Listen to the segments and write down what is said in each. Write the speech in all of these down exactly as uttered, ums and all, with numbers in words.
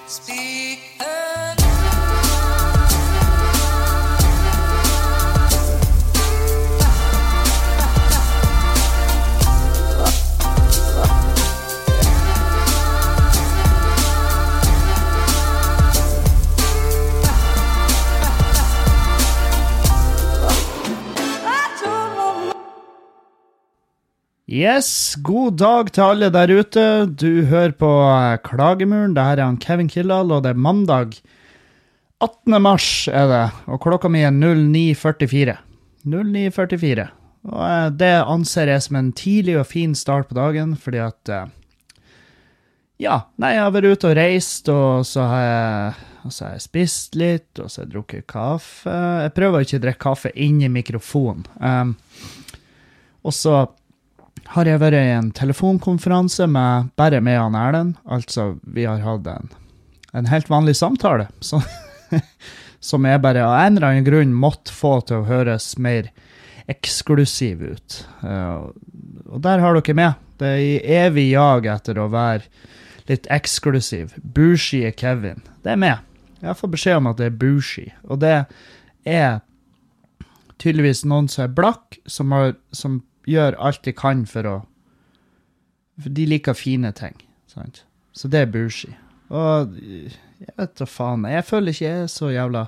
Yes, god dag til alle der ute. Du hører på Klagemuren. Det her er han Kevin Kildahl, og det er mandag attende mars er det, og klokka mi er null ni førtifire. null ni førtifire. Og det anser jeg som en tidlig og fin start på dagen, fordi at, ja, nei, jeg har vært ute og reist, og så har jeg, og så har jeg spist litt, og så har jeg drukket kaffe. Jeg prøver ikke å drikke kaffe inn i mikrofonen. Um, og så har jeg vært i en telefonkonferanse med, bare med han Erlend. Altså, vi har hatt en, en helt vanlig samtale, så, som jeg bare av en eller annen grunn måtte få til å høres mer eksklusiv ut. Uh, og der har dere med. Det er i evig jag etter å være litt eksklusiv. Bougie Kevin. Det er med. Jeg får beskjed om at det er bougie. Og det er tydeligvis noen som er blakk, som har... Som gjør alt de kan for å for de liker fine ting, sant? Så det er bougie. Og jeg vet da faen, jeg føler ikke jeg er så jævla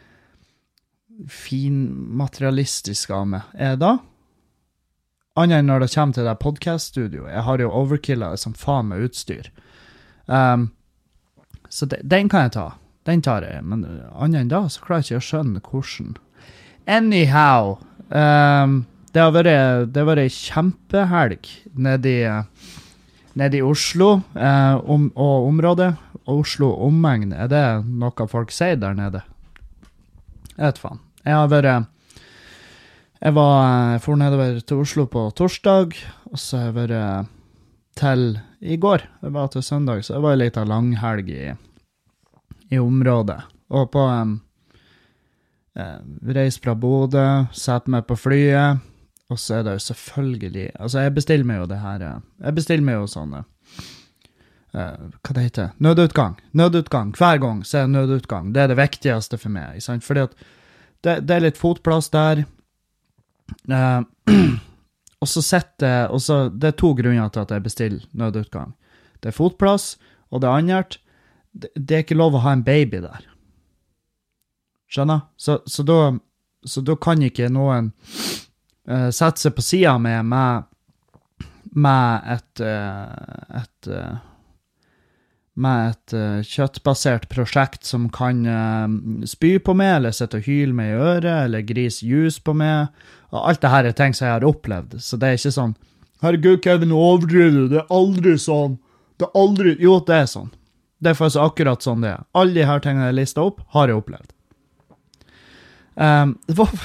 fin materialistisk av meg. Er jeg da? Annet enn når det kommer til det podcaststudioet. Jeg har jo overkillet som faen med utstyr. Um, så de, den kan jeg ta. Den tar jeg. Men annet enn da, så klarer jeg ikke å skjønne hvordan. Anyhow, um, Det har vært, det har vært en kjempehelg nede i, nede i Oslo eh, om, og området. Oslo omegn, er det noe folk sier der nede? Jeg vet faen. Jeg har vært, jeg var, jeg for nedover til Oslo på torsdag, og så har jeg vært til i går, det var til søndag, så det var en liten langhelg i, i området. Og på, eh, vi reiste fra Bodø, satt meg på flyet, og så er det jo selvfølgelig, altså jeg bestiller meg jo det her, jeg bestiller meg jo sånne, uh, hva det heter, nødutgang, nødutgang, hver gang så er det nødutgang, det er det viktigste for meg, sant? Fordi at det, det er litt fotplass der, uh, og så setter, og så, det er to grunner til at jeg bestiller nødutgang. Det er fotplass, og det er annet, det, det er ikke lov å ha en baby der. Skjønner? Så, så, da, så da kan ikke noen Uh, sette seg på siden med, med, med et, uh, et, uh, med et uh, kjøttbasert prosjekt som kan uh, spy på meg, eller sette og hyle meg i øret, eller grise jus på meg, og alt det her er ting som jeg har opplevd, så det er ikke sånn, herregud Kevin, overdriver du, det er aldri sånn, det er aldri, jo det er sånn, det er faktisk akkurat sånn det er, alle de her tingene jeg listet opp, har jeg opplevd. Um, det var...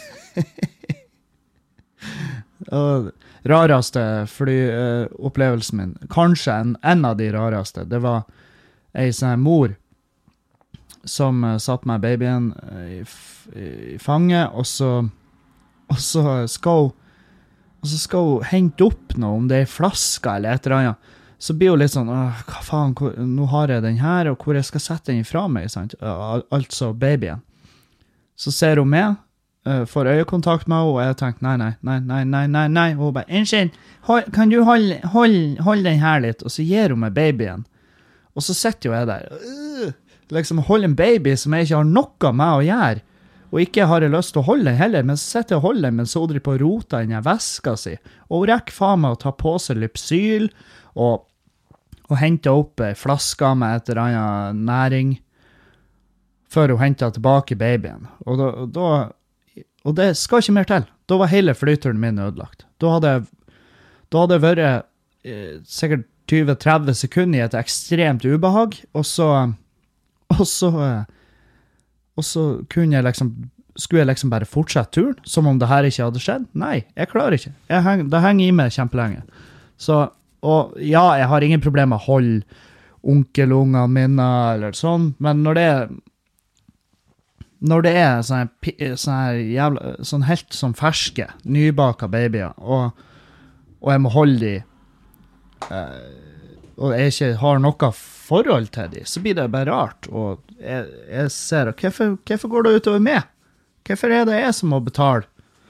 Og rareste flyopplevelsen min, kanskje en, en av de rareste, det var en sånn mor som uh, satt med babyen uh, i, i fanget, og så, og så skal hun, og så skal hun hente opp noe, om det er flasker eller et eller annet, så blir hun litt sånn, hva faen, hvor, nå har jeg den her, og hvor jeg skal sette den ifra meg, sant? Uh, altså babyen. Så ser hun med, Uh, får øyekontakt med henne, og jeg tenkte, nei, nei, nei, nei, nei, nei, nei, og hun bare, unnskyld, hold, kan du holde hold, hold den her litt, og så gir hun meg babyen, og så sitter jo jeg der, uh, liksom holde en baby som jeg ikke har noe med å gjøre, og ikke har jeg lyst til å holde den heller, men så sitter jeg og holder den, men så driver på å rota inn i veska si, og hun rekker faen meg å ta på seg Lypsyl, og, og hente opp en flaske med et eller annet næring, før hun hentet tilbake babyen, og da, og da Og det skal ikke mer til. Da var hele flyturen min ødelagt. Da hadde jeg, da hadde jeg vært eh, sikkert tjue til tretti sekunder i et ekstremt ubehag, og så, og så, eh, og så kunne jeg liksom, skulle jeg liksom bare fortsette turen, som om det her ikke hadde skjedd. Nei, jeg klarer ikke. Jeg heng, det henger i meg kjempelenge. Så, og ja, jeg har ingen problem med å holde onkelungene mine, eller sånn, men når det er når det er sånn, sånn jævla, sånn helt sånn ferske, nybaka babyer, og, og jeg må holde de, eh, og jeg ikke har noe forhold til dem, så blir det bare rart. Og jeg, jeg ser, hvorfor, hvorfor går det utover meg? Hvorfor er det jeg som må betale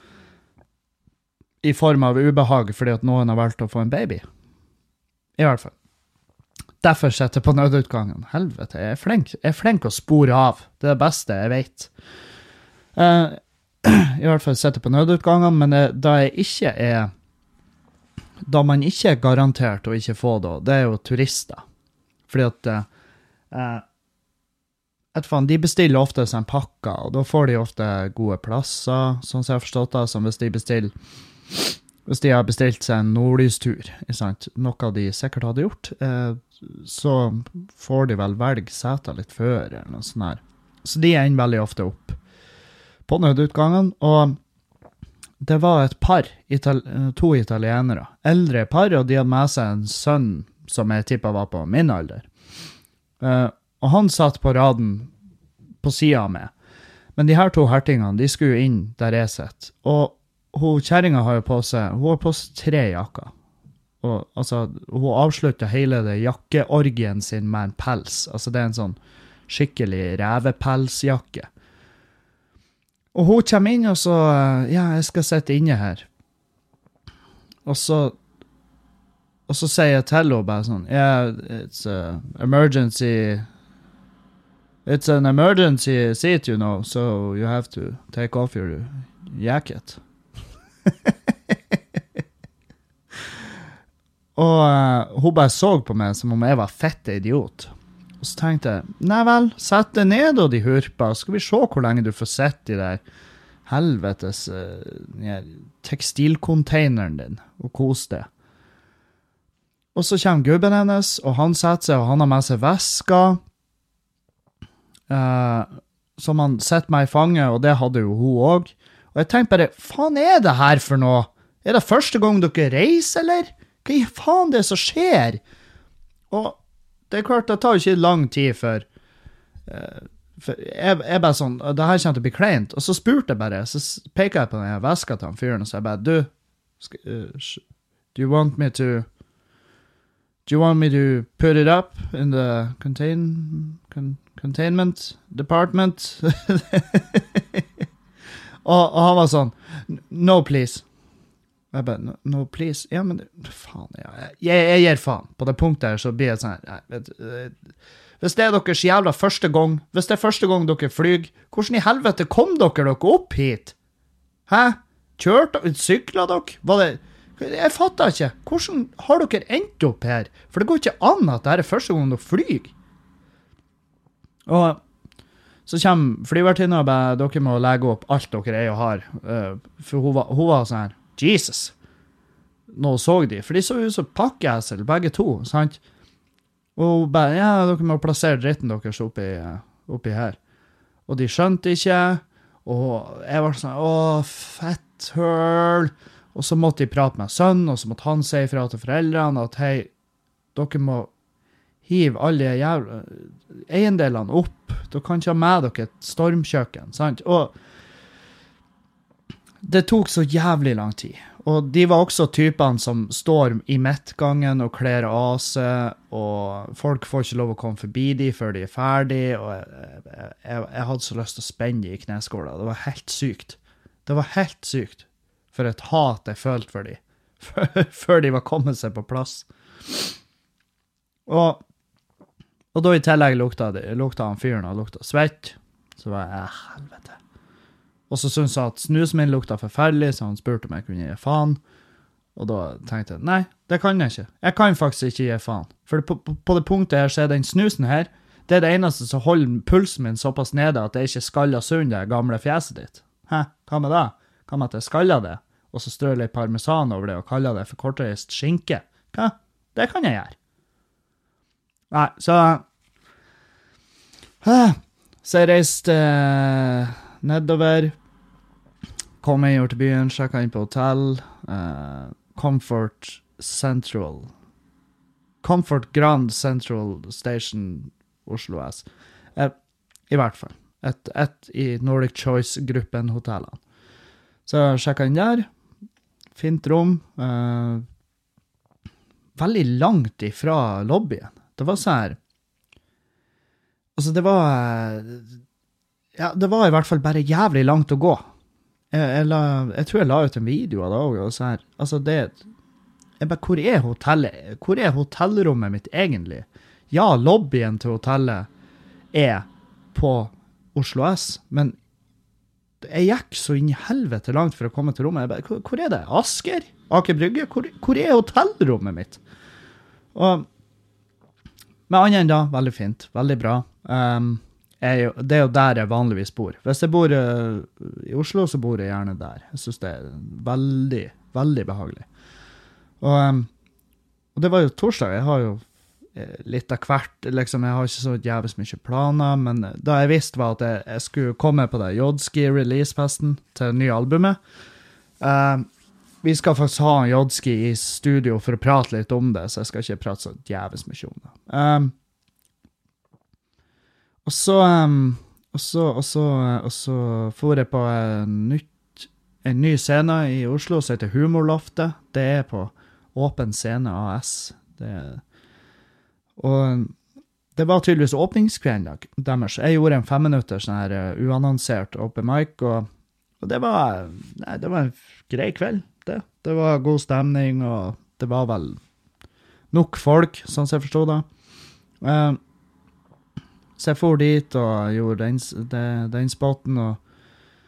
i form av ubehag fordi at noen har valgt å få en baby? I hvert fall. Derfor setter jeg på nødutgangen. Helvete, jeg er flink. Jeg er flink å spore av. Det er det beste jeg vet. Uh, I hvert fall setter jeg på nødutgangen, men det, da jeg ikke er da man ikke er garantert å ikke få det, det er jo turister. Fordi at eh, etterfall, de bestiller ofte seg en pakke, og da får de ofte gode plasser, sånn som jeg har forstått det, som hvis de bestiller hvis de har bestilt seg en nordlystur, noe de sikkert hadde gjort, eh, så får de vel velge seter litt før, eller noe sånt her. Så de ender veldig ofte opp på nødutgangen, og det var et par, Itali- to italienere, eldre par, og de hadde med seg en sønn som jeg tippet var på min alder. Uh, og han satt på raden på siden av meg. Men de her to hertingene, de skulle jo inn der jeg sitter. Og hun kjerringa har jo på seg, hun har på seg tre jakker. Og altså, hun avsluttet hele det jakkeorgien sin med en pels. Altså det er en sånn skikkelig revepelsjakke. Og hun kommer inn og så, ja, jeg skal sitte inne her. Og så, og så sier jeg til henne bare sånn, yeah, it's a emergency, it's an emergency seat, you know, so you have to take off your jacket. Og uh, hun bare så på meg som om jeg var fett idiot. Og så tenkte jeg, nei vel, sett deg ned og de hurper, skal vi se hvor lenge du får sett i der helvetes uh, tekstilcontaineren din, og kos det. Og så kommer gubben hennes, og han setter seg, og han har med seg vesker, uh, som han setter meg i fanget, og det hadde jo hun også. Og jeg tenkte bare, faen er det her for noe? Er det første gang dere reiser, eller? Hva i faen det som skjer? Og det er klart, det tar jo ikke lang tid før, uh, for jeg, jeg bare sånn, det her kommer til å bli kleint, og så spurte jeg bare, så peker jeg på denne veska til han fyren, og så jeg bare, du, skal, uh, do you want me to, do you want me to put it up in the contain, con, containment department? og, og han var sånn, no please. Jeg bare, no, no please, ja, men faen, ja, jeg, jeg gir faen. På det punktet her så blir jeg sånn, jeg vet, hvis det er deres jævla første gang, hvis det er første gang dere flyg, hvordan i helvete kom dere dere opp hit? Hæ? Kjørt, syklet dere? Var det, jeg fatter ikke. Hvordan har dere endt opp her? For det går ikke an at det er første gang dere flyg. Og så kommer flyvertinna og bare, dere må legge opp alt dere er og har. For hun var, hun var sånn her, Jesus, nå så de, for de så ut som pakkeessel, begge to, sant? Og bare, ja, dere må plassere dritten deres oppi, oppi her. Og de skjønte ikke, og jeg var sånn, åh, fett høl. Og så måtte de prate med sønnen, og så måtte han si fra til foreldrene at, hei, dere må hive alle jævla eiendelene opp. Dere kan ikke ha med dere et stormkjøkken, sant? Og det tok så jævlig lang tid. Og de var også typene som står i midtgangen og kler av seg, og folk får ikke lov å komme forbi de før de er ferdige, og jeg, jeg, jeg hadde så lyst til å spenne de i kneskåla. Det var helt sykt. Det var helt sykt for et hat jeg følte for de, før de var kommet seg på plass. Og, og da i tillegg lukta, det, lukta han fyren og lukta svett, så var jeg, eh, helvete. Og så syntes jeg at snusen min lukta forferdelig, så han spurte om jeg kunne gi faen. Og da tenkte jeg, nei, det kan jeg ikke. Jeg kan faktisk ikke gi faen. For på, på, på det punktet her, så er den snusen her, det er det eneste som holder pulsen min såpass nede, at jeg ikke skaller sund det gamle fjeset ditt. Hæ? Hva med det? Hva med at jeg skaller det, og så strør litt parmesan over det, og kaller det for kortreist skinke? Hva? Det kan jeg gjøre. Nei, så... Uh, så jeg reiste uh, nedover, kom jeg til byen, sjekket inn på hotell, uh, Comfort Central, Comfort Grand Central Station, Oslo S. Uh, I hvert fall, et, et i Nordic Choice-gruppen hotellene. Så jeg sjekket inn der, fint rom, uh, veldig langt ifra lobbyen. Det var så her, altså det var, ja, det var i hvert fall bare jævlig langt å gå. Jeg, jeg, la, jeg tror jeg la ut en video av det også, og så her, altså det, jeg bare, hvor er hotellet? Hvor er hotellrommet mitt egentlig? Ja, lobbyen til hotellet er på Oslo S, men jeg gikk så inn i helvete langt for å komme til rommet. Jeg bare, hvor, hvor er det? Asker? Aker Brygge? Hvor, hvor er hotellrommet mitt? Og med andre enn da, veldig fint, veldig bra. Um, jeg, det er jo der jeg vanligvis bor. Hvis jeg bor uh, i Oslo, så bor jeg gjerne der. Jeg synes det er veldig, veldig behagelig. Og, um, og det var jo torsdag. Jeg har jo litt av hvert, liksom, jeg har ikke så jævlig mye planer, men da jeg visste var at jeg, jeg skulle komme på det Jodski release-festen til det nye albumet. Uh, vi skal faktisk ha en Jodski i studio for å prate litt om det, så jeg skal ikke prate så jævlig mye om det. Um, og så, um, og så, og så, og så for jeg på en, nytt, en ny scene i Oslo, som heter Humorloftet. Det er på Åpen Scene A S. Det er Og det var tydeligvis åpningskvelden deres. Jeg gjorde en fem minutter sånn her uh, uannonsert open mic, og, og det var, nei, det var en grei kveld, det. Det var god stemning, og det var vel nok folk, sånn som jeg forstod det. Uh, så jeg for dit og gjorde den, den, den spotten, og,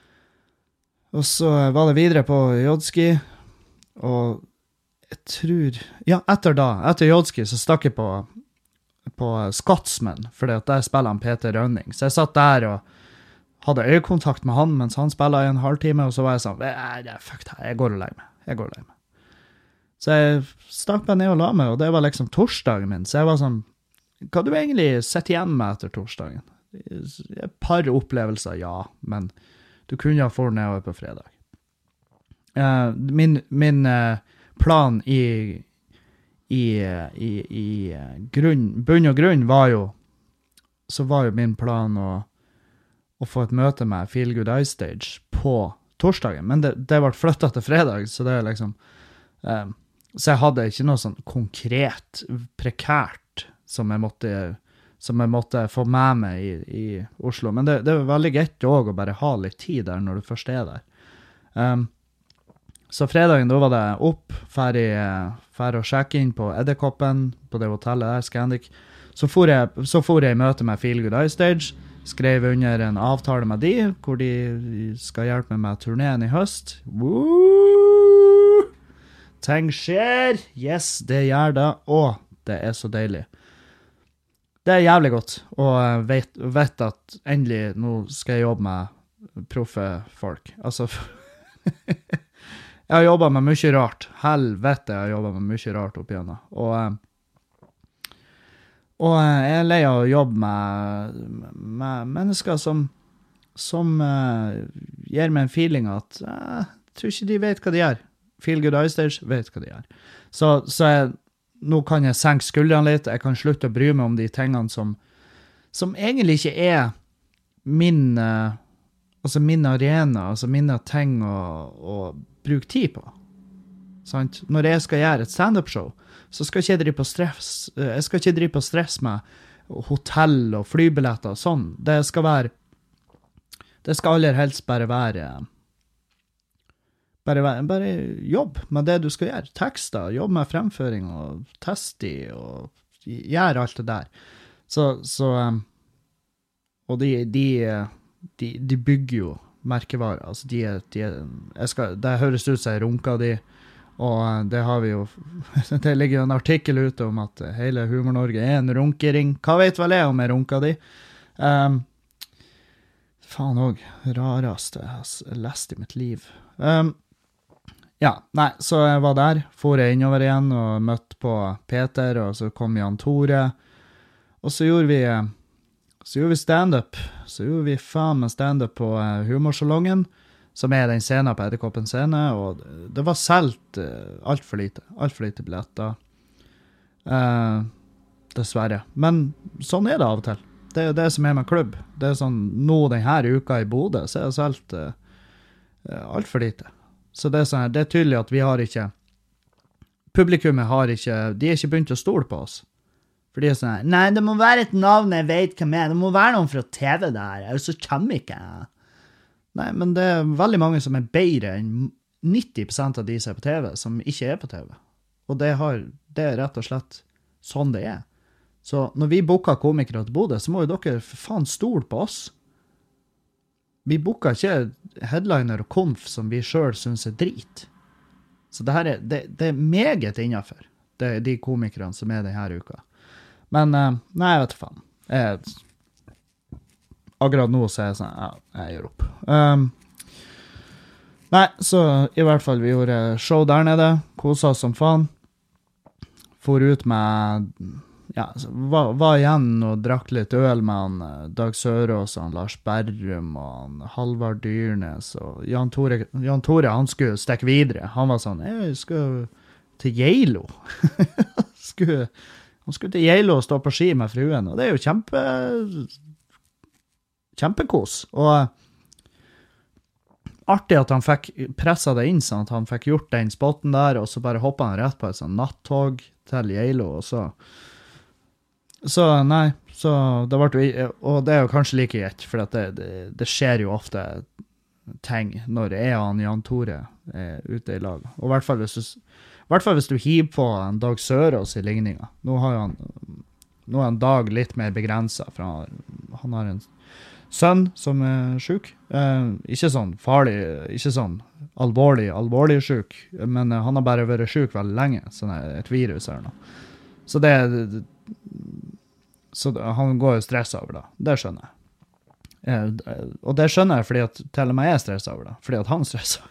og så var det videre på Jodski, og jeg tror, ja, etter da, etter Jodski, så stakk jeg på på Scotsman, for der spiller han Peter Rønning. Så jeg satt der og hadde øyekontakt med han mens han spiller i en halvtime, og så var jeg sånn, fuck det, jeg går og legger meg. Jeg går og legger meg. Så jeg stakk meg ned og la meg, og det var liksom torsdagen min. Så jeg var sånn, hva du egentlig sitter igjen med etter torsdagen? Et par opplevelser, ja, men du kunne ha fått nedover på fredag. Uh, min min uh, plan i I, i, i grunn, bunn og grunn var jo, så var jo min plan å, å få et møte med Feel Good Ice Stage på torsdagen, men det, det ble flyttet til fredag, så det er liksom, eh, så jeg hadde ikke noe sånn konkret, prekært, som jeg måtte, som jeg måtte få med meg i, i Oslo, men det, det var veldig greit også å bare ha litt tid der når du først er der. Um, Så fredagen, da var det opp, ferdig, ferdig å sjekke inn på Edderkoppen, på det hotellet der, Scandic. Så for jeg, så for jeg i møte med Feel Good Ice Stage, skrev under en avtale med de, hvor de skal hjelpe meg med turneen i høst. Woo! Ting skjer! Yes, det gjør det. Å, det er så deilig. Det er jævlig godt, og jeg vet, vet at endelig nå skal jeg jobbe med proffe folk. Altså... Jeg har jobbet med mye rart. Helvete, jeg har jobbet med mye rart opp igjennom. Og, og jeg er lei av å jobbe med, med mennesker som, som uh, gir meg en feeling at uh, jeg tror ikke de vet hva de gjør. Feel Good Ice Stage vet hva de gjør. Så, så jeg, nå kan jeg senke skuldrene litt. Jeg kan slutte å bry meg om de tingene som, som egentlig ikke er min, uh, altså min arena, altså mine ting og, og bruk tid på. Sant? Når jeg skal gjøre et stand-up-show, så skal ikke jeg drive på stress, jeg skal ikke drive på stress med hotell og flybilletter og sånn. Det skal være, det skal aller helst bare være, bare, være, bare jobb med det du skal gjøre. Tekster, jobb med fremføring og test i, og gjøre alt det der. Så, så og de, de, de, de bygger jo merkevarer, altså de, de jeg skal, det høres ut som jeg runker de, og det har vi jo, det ligger jo en artikkel ute om at hele Humor-Norge er en runkering. Hva vet vel jeg om jeg runker de? Um, faen også, rareste jeg har lest i mitt liv. Um, ja, nei, så jeg var der, for jeg innover igjen og møtte på Peter, og så kom Jan Tore, og så gjorde vi Så gjorde vi stand-up. Så gjorde vi faen med stand-up på uh, Humorsalongen, som er den scenen på Edderkoppen scene, og det var selv uh, alt for lite. Alt for lite billetter. Uh, dessverre. Men sånn er det av og til. Det er jo det som er med klubb. Det er sånn, nå denne uka i Bodø, så er det selv uh, alt for lite. Så det er, sånn, det er tydelig at vi har ikke publikummet har ikke, de er ikke begynt å stole på oss. For de er sånn her, nei, det må være et navn jeg vet hvem er, det må være noen fra T V der, og så kommer ikke jeg. Nei, men det er veldig mange som er bedre enn nitti prosent av de som er på T V, som ikke er på T V. Og det, har, det er rett og slett sånn det er. Så når vi boker komikere til Bodø, så må jo dere for faen stole på oss. Vi boker ikke headliner og konf som vi selv synes er drit. Så det her er, det, det er meget innenfor, det, de komikerne som er denne uka. Men, uh, nei, jeg vet ikke faen. Jeg, akkurat nå så er jeg sånn, ja, jeg gir opp. Um, nei, så i hvert fall, vi gjorde show der nede, koset oss som faen. For ut med, ja, var, var igjen og drakk litt øl med han Dag Sørås, han Lars Berrum og han Halvard Dyrnes og Jan Tore, Jan Tore, han skulle stikke videre. Han var sånn, jeg skal til Geilo. skulle... Han skulle til Geilo og stå på ski med fruen, og det er jo kjempe, kjempekos. Og artig at han fikk presset det inn, sånn at han fikk gjort den spotten der, og så bare hoppet han rett på et sånn nattog til Geilo, og så... Så nei, så det ble jo... Og det er jo kanskje like greit, for det, det, det skjer jo ofte ting når jeg og han Jan Tore er ute i lag. Og i hvert fall hvis du... I hvert fall hvis du hiver på en Dag Sørås i ligninga. Nå har han, nå er en Dag litt mer begrenset, for han, han har en sønn som er syk. Eh, ikke sånn farlig, ikke sånn alvorlig, alvorlig syk, men eh, han har bare vært syk veldig lenge, sånn et virus eller noe. Så det, så det, han går jo stress over det, det skjønner jeg. Eh, og det skjønner jeg fordi at til og med jeg er stresset over det, fordi at han stresser.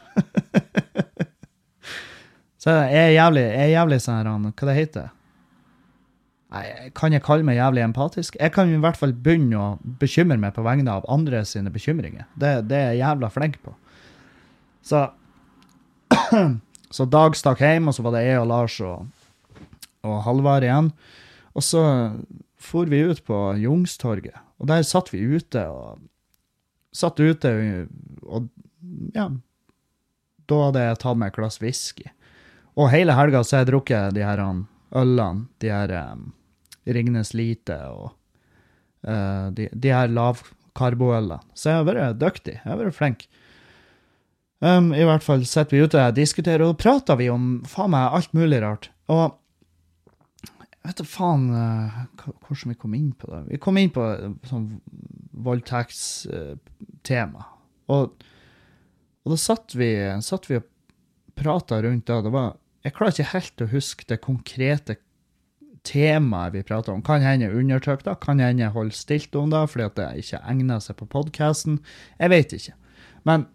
Så jeg er jævlig, jeg er jævlig sånn her, hva det heter? Nei, kan jeg kalle meg jævlig empatisk? Jeg kan i hvert fall begynne å bekymre meg på vegne av andre sine bekymringer. Det, det er jeg jævla flink på. Så, så Dag stakk hjem, og så var det jeg og Lars og, og Halvard igjen. Og så for vi ut på Jungstorget, og der satt vi ute, og satt ute, og ja, da hadde jeg tatt meg et glass whisky. Og hele helga så har jeg drukket de her ølene, de her um, Ringnes Lite og uh, de, de her lavkarboølene. Så jeg har vært dyktig, jeg har vært flink. Um, I hvert fall sitter vi ute og diskuterer, og prater vi om faen meg alt mulig rart. Og jeg vet ikke faen uh, hvordan vi kom inn på det. Vi kom inn på sånn voldtektstema. Uh, og, og da satt vi, satt vi og pratet rundt det. Det var Jeg klarer ikke helt å huske det konkrete temaet vi prater om. Kan hende undertrykt da, kan hende holde stilt om det, fordi at det ikke egner seg på podcasten. Jeg vet ikke. Men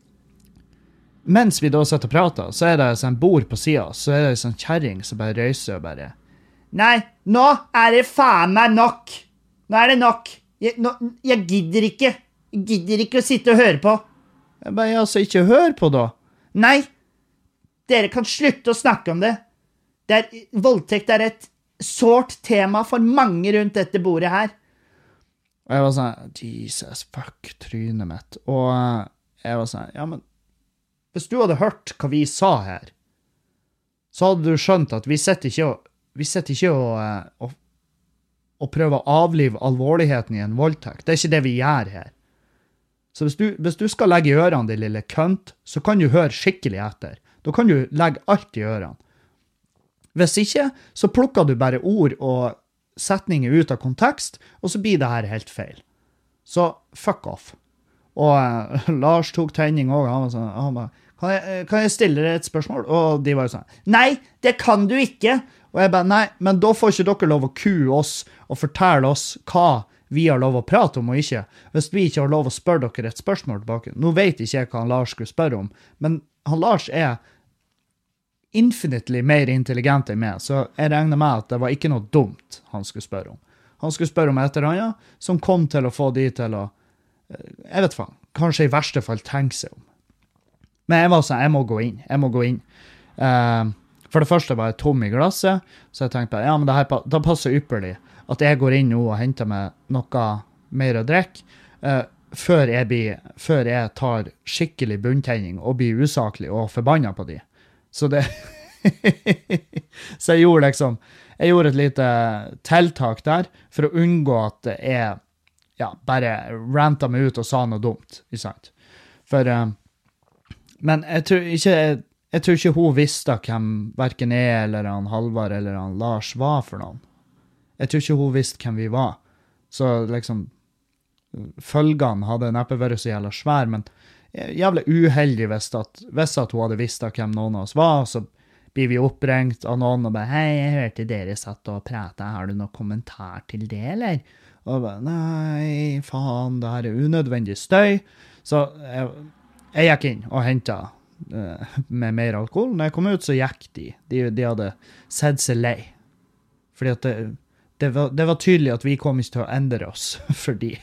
mens vi da sitter og prater, så er det sånn bord på siden, så er det en sånn kjerring som bare røyser og bare nei, nå er det faen meg nok. Nå er det nok. Jeg, nå, jeg gidder ikke. Jeg gidder ikke å sitte og høre på. Jeg bare, ja, så ikke hør på da. Nei, dere kan slutte å snakke om det. Det er, voldtekt er et sårt tema for mange rundt dette bordet her. Og jeg var sånn, Jesus, fuck, trynet mitt. Og jeg var sånn, ja, men hvis du hadde hørt hva vi sa her, så hadde du skjønt at vi sitter ikke og, vi sitter ikke og, og, og prøver å avlive alvorligheten i en voldtekt. Det er ikke det vi gjør her. Så hvis du, hvis du skal legge i ørene, din lille kønt, så kan du høre skikkelig etter. Da kan du legge alt i ørene. Hvis ikke, så plukker du bare ord og setninger ut av kontekst, og så blir det her helt feil. Så fuck off. Og uh, Lars tok tenning også, han var sånn, han var, kan, jeg, kan jeg stille deg et spørsmål? Og de var jo sånn, nei, det kan du ikke. Og jeg bare, nei, men da får ikke dere lov å kue oss og fortelle oss hva vi har lov å prate om og ikke. Hvis vi ikke har lov å spørre dere et spørsmål tilbake. Nå vet ikke jeg hva han Lars skulle spørre om, men han Lars er infinitely mer intelligent enn meg, så jeg regner med at det var ikke noe dumt han skulle spørre om. Han skulle spørre om et eller annet som kom til å få de til å, jeg vet faen, kanskje i verste fall tenke seg om. Men jeg var sånn, jeg må gå inn, jeg må gå inn. Uh, for det første var jeg tom i glasset, så jeg tenkte, ja, men det her, da passer ypperlig at jeg går inn nå og henter meg noe mer å drikke, uh, før, jeg blir, før jeg tar skikkelig bunntenning og blir usaklig og forbannet på de. Så det, Så jeg gjorde liksom, jeg gjorde et lite tiltak der, for å unngå at det er, ja, bare ranta meg ut og sa noe dumt, ikke sant? For, um, men jeg tror ikke, jeg, jeg tror ikke hun visste hvem hverken jeg eller han Halvard eller han Lars var for noen. Jeg tror ikke hun visste hvem vi var. Så liksom, følgene hadde neppe vært så jævla svær, men jævlig uheldig hvis at, hvis at hun hadde visst hvem noen av oss var, så blir vi opprengt av noen og bare, hei, jeg hørte dere satt og pratet, har du noen kommentar til det, eller? Og bare, nei, faen, det her er unødvendig støy. Så jeg, jeg gikk inn og hentet uh, med mer alkohol. Når jeg kom ut, så gikk de. De, de hadde sett seg lei. Fordi at det, det, var, det var tydelig at vi kom ikke til å endre oss for de.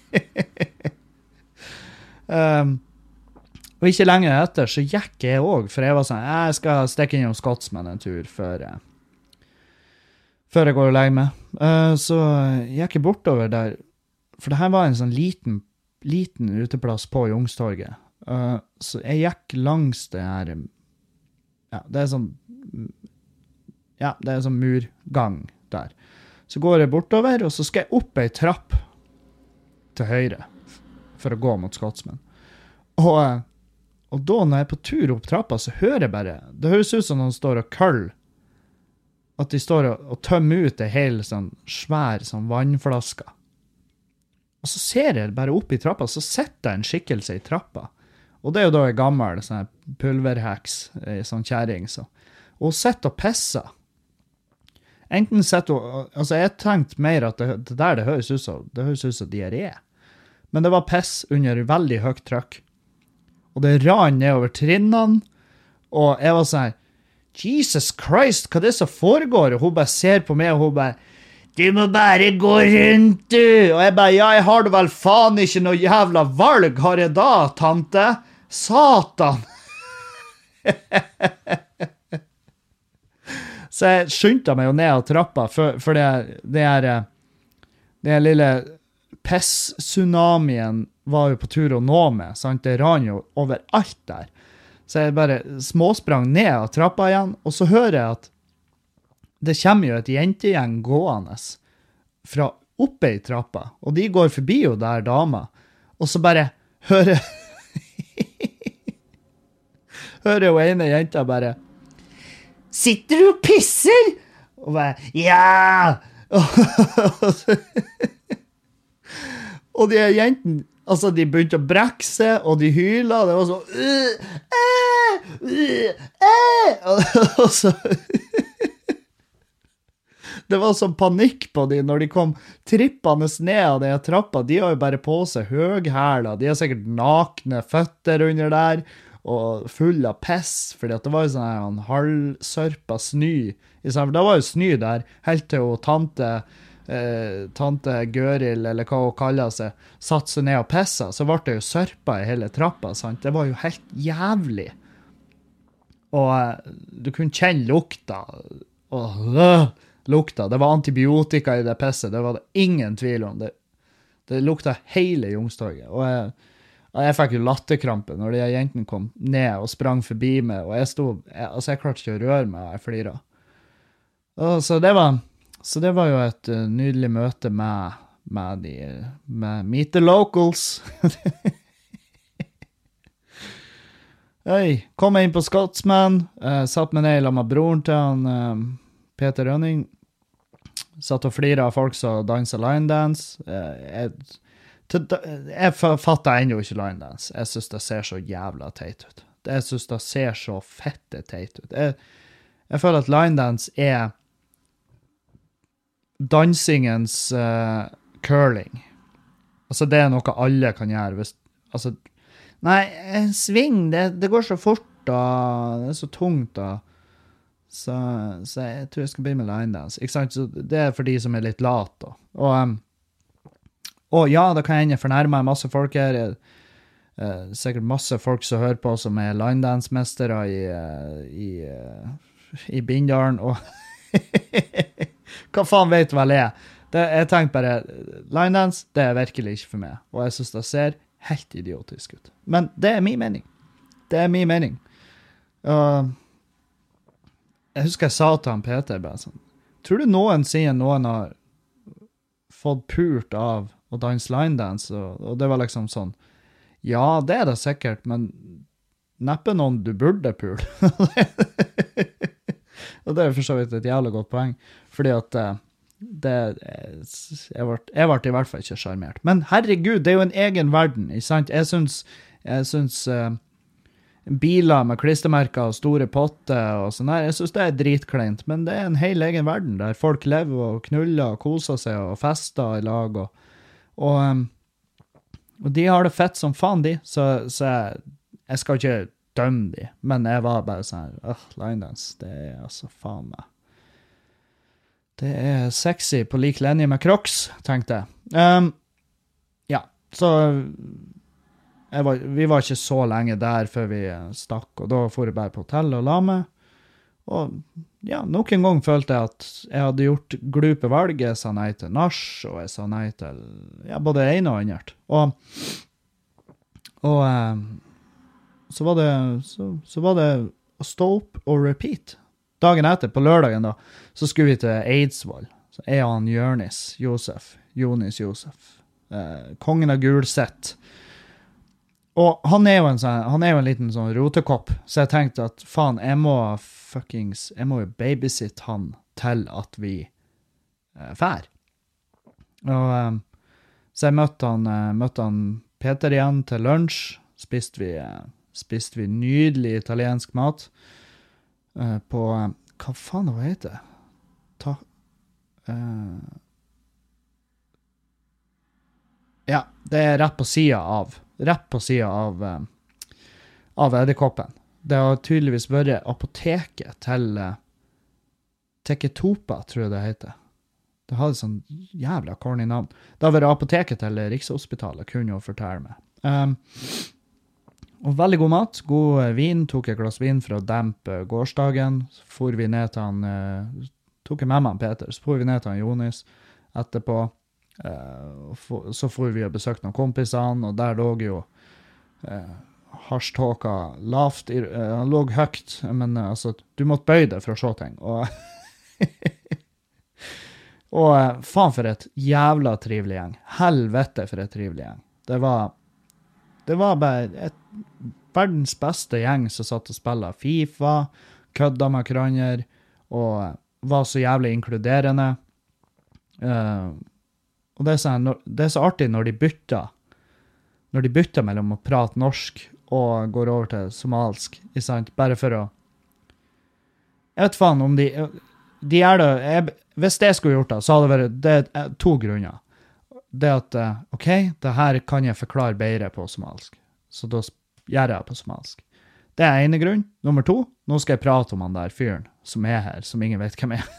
um, Og ikke lenger etter, så gikk jeg også, for jeg var sånn, jeg skal stikke innom Scotsman en tur før jeg, før jeg går og legger meg. Uh, så gikk jeg bortover der, for det her var en sånn liten, liten uteplass på Youngstorget. Uh, så jeg gikk langs det her, ja, det er sånn, ja, det er sånn murgang der. Så går jeg bortover, og så skal jeg opp ei trapp til høyre, for å gå mot Scotsman. Og... Uh, Og da når jeg er på tur opp trappa, så hører jeg bare, det høres ut som noen står og køll, at de står og, og tømmer ut en hel sånn svær sånn vannflaske. Og så ser jeg bare opp i trappa, så sitter en skikkelse i trappa. Og det er jo da en gammel sånn pulverheks, en sånn kjæring. Så. Og hun sitter og pisser. Enten sitter hun, altså jeg tenkte mer at det, det der det høres ut som, det høres ut som diaré. Men det var piss under veldig høyt trykk. Og det rann nedover trinnene, og jeg var sånn, Jesus Christ, hva er det som foregår? Og hun bare ser på meg, og hun bare, du må bare gå rundt, du! Og jeg bare, ja, jeg har det vel faen ikke noe jævla valg, har jeg da, tante? Satan! Så jeg skyndte meg jo ned av trappa, for, for det, det er det er lille pest-tsunamien var jo på tur å nå med, sant? Det rann jo overalt der. Så jeg bare småsprang ned av trappa igjen, og så hører jeg at det kommer jo et jentegjeng gående fra oppe i trappa, og de går forbi jo der dama, og så bare hører hører jo ene jenta bare, sitter du og pisser? Og bare, ja! Og de jentene, altså de begynte å brekke seg, og de hylet, det var sånn, øh, øh, øh, øh, og så, det var sånn panikk på de, når de kom trippende ned av de trappa, de har jo bare på seg høghæler, de har sikkert nakne føtter under der, og full av piss, fordi at det var jo sånn en halvsørpa snø, det var jo snø der, helt til å tante, Eh, tante Gøril, eller hva hun kaller seg, satt seg ned og pissa, så ble det jo sørpa i hele trappa, sant? Det var jo helt jævlig. Og eh, du kunne kjenne lukta, og øh, lukta, det var antibiotika i det pisset, det var det ingen tvil om, det, det lukta hele Youngstorget, og jeg, og jeg fikk jo latterkrampe når de jentene kom ned og sprang forbi meg, og jeg stod, jeg, altså jeg klarte ikke å røre meg, og jeg fliret. Og så det var Så det var jo et uh, nydelig møte med, med, de, med Meet the Locals. Hei, kom inn på Scotsman, uh, satt med ned med broren til han, uh, Peter Rønning, satt og fliret av folk som danset line dance. Uh, jeg til, jeg fattet ennå ikke line dance. Jeg synes det ser så jævla teit ut. Jeg synes det ser så fette teit ut. Jeg, jeg føler at line dance er dansingens uh, curling. Altså det er noe alle kan gjøre. Hvis, altså, nei, sving, det, det går så fort da, det er så tungt da. Så, så jeg tror jeg skal begynne med line dance. Ikke sant? Så det er for de som er litt lat da. Og, um, og ja, det kan hende fornærme masse folk her. Uh, sikkert masse folk som hører på som er line dance-mestere i, uh, i, uh, i Bindalen, og hva faen vet vel jeg? Det, jeg tenkte bare, line dance, det er virkelig ikke for meg. Og jeg synes det ser helt idiotisk ut. Men det er min mening. Det er min mening. Uh, jeg husker jeg sa til han Peter bare sånn, tror du noen sier noen har fått pult av å danse line dance, og, og det var liksom sånn, ja, det er det sikkert, men neppe noen du burde pule. Og det er for så vidt et jævlig godt poeng, fordi at uh, det, jeg ble, jeg ble i hvert fall ikke charmert. Men herregud, det er jo en egen verden, ikke sant? Jeg synes, jeg synes uh, biler med klistermerker og store potter og sånn her, jeg synes det er dritkleint, men det er en hel egen verden der folk lever og knuller og koser seg og fester i lag, og, og, um, og de har det fett som faen de, så, så jeg, jeg skal ikke dømme de, men jeg var bare sånn her, åh, line dance, det er altså faen meg. Det er sexy på lik linje med Crocs, tenkte jeg. Um, ja, så Jeg var, vi var ikke så lenge der før vi stakk, og da får jeg bare på hotell og la meg. Og ja, nok en gang følte jeg at jeg hadde gjort glupe valg. Jeg sa nei til nach, og jeg sa nei til ja, både det ene og annet. Og, og eh, så, var det, så, så var det å stå opp og repeat. Dagen etter, på lørdagen da, så skulle vi til Eidsvoll. Så er han Jørnis Josef, Jonis Josef, eh, kongen av Gulset. Og han er jo en sånn, han er jo en liten sånn rotekopp, så jeg tenkte at faen, jeg må fuckings, jeg må jo babysitte han til at vi eh, fær. Og eh, så jeg møtte han, eh, møtte han Peter igjen til lunsj, spiste vi, eh, spiste vi nydelig italiensk mat eh, på, eh, hva faen det heter? Ta, eh, ja, det er rett på siden av rett på siden av, av Edderkoppen. Det har tydeligvis vært apoteket til Teketopa, tror jeg det heter. Det hadde sånn jævla corny navn. Det har vært apoteket til Rikshospitalet, kunne jo fortelle meg. Um, og veldig god mat, god vin, tok et glass vin for å dempe gårsdagen. Så for vi ned til han, uh, tok jeg med meg han Peter, så for vi ned til han Jonis etterpå. Uh, for, så får vi og besøkt noen kompisene, og der lå jo uh, hashtåka lavt, i, uh, han lå høyt, men uh, altså, du måtte bøye det for å se ting, og og uh, faen for et jævla trivelig gjeng, helvete for et trivelig gjeng, det var det var bare et verdens beste gjeng som satt og spillet FIFA, kødda med hverandre, og uh, var så jævlig inkluderende. uh, Og det er, sånn, det er så artig når de bytter, når de bytter mellom å prate norsk og går over til somalsk, ikke sant? Bare for å, jeg vet faen om de, de er det, jeg, hvis det skulle gjort det, så hadde det vært, det er to grunner. Det at, ok, det her kan jeg forklare bedre på somalsk, så da gjør jeg på somalsk. Det er ene grunn. Nummer to, nå skal jeg prate om han der fyren som er her, som ingen vet hvem er.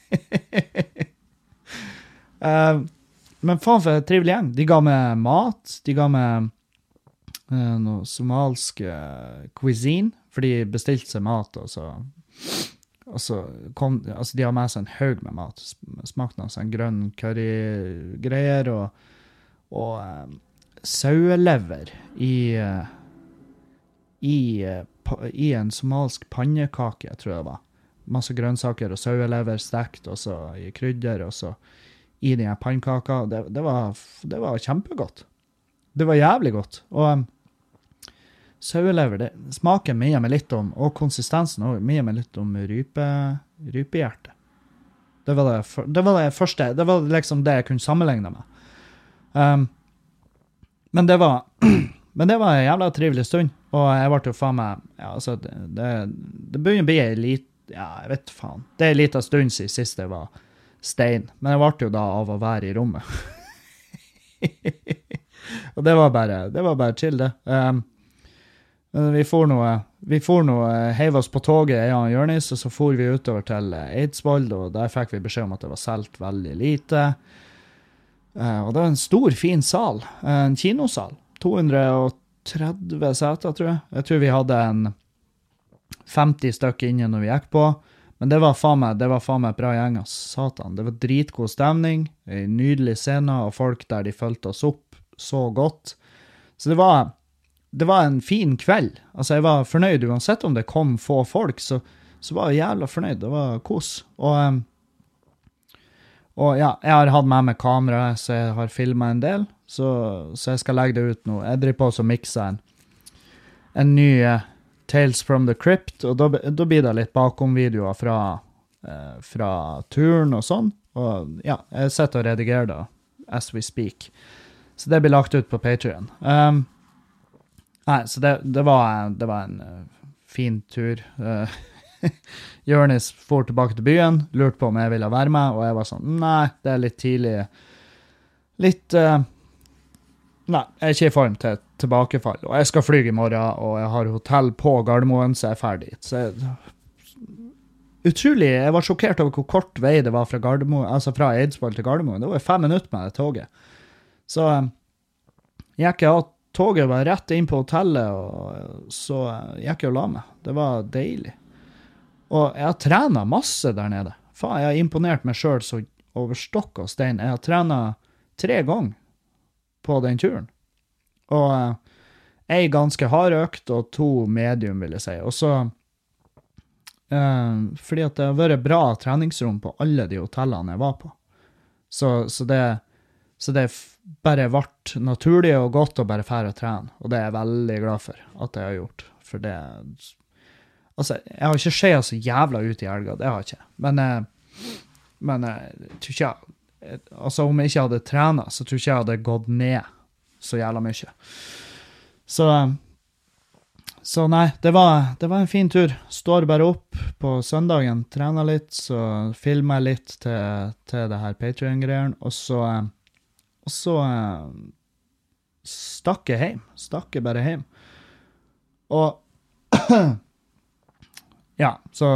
uh, Men faen for et trivelig gjeng. De ga meg mat, de ga meg uh, noe somalsk uh, cuisine, for de bestilte seg mat, og så, og så kom, altså de har med seg en haug med mat, smakte noe sånn grønn curry-greier, og, og uh, sauelever i, uh, i, uh, pa, i en somalsk pannekake, tror jeg det var. Masse grønnsaker og sauelever stekt, og så i krydder, og så i de her pannkaka, det, det, var, det var kjempegodt. Det var jævlig godt. Og um, sauelever, det smaker mye med litt om, og konsistensen også, mye med litt om rype, rypehjerte. Det var det, det var det første, det var liksom det jeg kunne sammenligne med. Um, men det var, men det var en jævla trivelig stund, og jeg ble jo faen meg, ja, altså, det, det, det begynner å bli en lit, ja, jeg vet faen, det er en liten stund siden sist jeg var stein, men jeg ble jo da av å være i rommet. Og det var bare, det var bare chill det. Um, vi får noe, vi får noe, heiv oss på toget, jeg og Jørnis, og så får vi utover til Eidsvoll, og der fikk vi beskjed om at det var selt veldig lite. Uh, og det var en stor, fin sal, en kinosal, to hundre og tretti seter, tror jeg. Jeg tror vi hadde en femti stykker inne når vi gikk på, men det var faen meg, det var faen meg bra gjeng, ass, satan. Det var dritgod stemning, en nydelig scene, og folk der de følte oss opp så godt. Så det var, det var en fin kveld. Altså, jeg var fornøyd, uansett om det kom få folk, så, så var jeg jævla fornøyd, det var kos. Og, um, og ja, jeg har hatt med meg kamera, så jeg har filmet en del, så, så jeg skal legge det ut nå. Jeg driver på å mikse en, en ny uh, Tales from the Crypt, og da, da blir det litt bakom-videoer fra, uh, fra turen og sånn. Og ja, jeg sitter og redigerer det as we speak. Så det blir lagt ut på Patreon. Um, nei, så det, det, var, det var en uh, fin tur. Uh, Jørnis for tilbake til byen, lurte på om jeg ville være med, og jeg var sånn, nei, det er litt tidlig. Litt, uh, nei, jeg er ikke i form til tilbakefall, og jeg skal flyge i morgen, og jeg har hotell på Gardermoen, så jeg er ferdig. Så jeg, utrolig, jeg var sjokkert over hvor kort vei det var fra Gardermoen, altså fra Eidsvoll til Gardermoen. Det var fem minutter med det toget. Så um, gikk jeg av toget, var rett inn på hotellet, og så uh, gikk jeg og la meg. Det var deilig. Og jeg har trenet masse der nede. Faen, jeg har imponert meg selv så over stokk og stein. Jeg har trenet tre ganger på den turen. Og uh, en ganske hard økt, og to medium, vil jeg si. Og så Uh, fordi at det har vært bra treningsrom på alle de hotellene jeg var på. Så, så, det, så det bare vært naturlig og godt å bare fære og trene. Og det er jeg veldig glad for at jeg har gjort. For det, altså, jeg har ikke skjedd så jævla ut i helga, det har jeg ikke. Men, uh, men uh, jeg tror ikke jeg, altså om jeg ikke hadde trenet, så tror ikke jeg hadde gått ned så jævla mye. Så uh, Så nei, det var, det var en fin tur. Står bare opp på søndagen, trener litt, så filmer jeg litt til, til det her Patreon-greiene, og så, og så stakk jeg hjem. Stakk jeg bare hjem. Og ja, så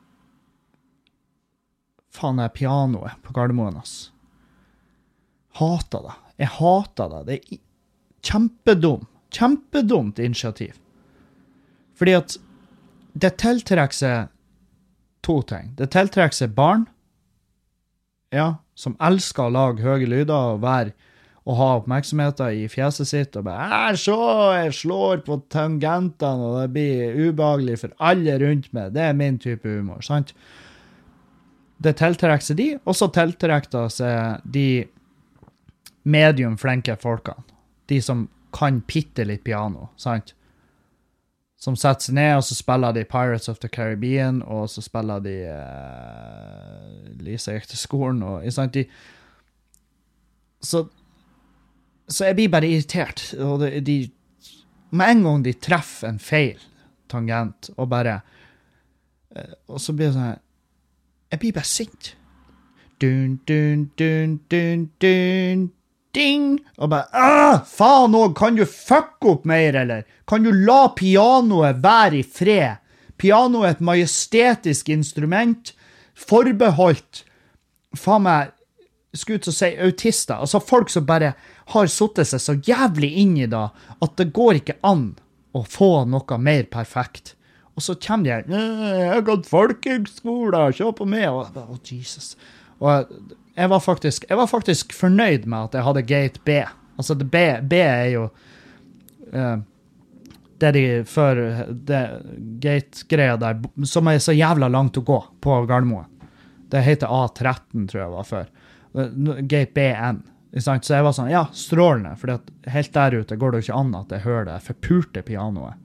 faen, det er pianoet på Gardermoen, ass. Hater det. Jeg hater det. Det er kjempedum. Kjempedumt initiativ. Fordi at det tiltrekker seg to ting. Det tiltrekker seg barn, ja, som elsker å lage høye lyder og være, og ha oppmerksomheter i fjeset sitt, og bare, «Æ, så, jeg slår på tangentene, og det blir ubehagelig for alle rundt meg. Det er min type humor, sant?» Det tiltrekker seg de, og så tiltrekker det seg de medium flenke folkene. De som kan pitte litt piano, sant? Som setter seg ned, og så spiller de Pirates of the Caribbean, og så spiller de uh, Lisa gikk til skolen, og sant, de, så, så jeg blir bare irritert, og de, de, med en gang de treffer en feil tangent, og bare, uh, og så blir det sånn, jeg blir bare sint. Dun, dun, dun, dun, dun, ding, og bare, ah, faen også, kan du fuck opp mer, eller? Kan du la pianoet være i fred? Piano er et majestetisk instrument, forbeholdt, faen meg, skulle ut til å si autister, altså folk som bare har suttet seg så jævlig inn i det, at det går ikke an å få noe mer perfekt. Og så kommer de her, jeg har gått folkeskole, se på meg, og å, oh, Jesus. Og jeg var faktisk, jeg var faktisk fornøyd med at jeg hadde gate B. Altså, det B, B er jo uh, det de før det gate-greia der, som er så jævla langt å gå på Gardermoen. Det heter A tretten, tror jeg var før. Uh, gate B N. Så jeg var sånn, ja, strålende, for helt der ute går det jo ikke an at jeg hører det forpurte pianoet.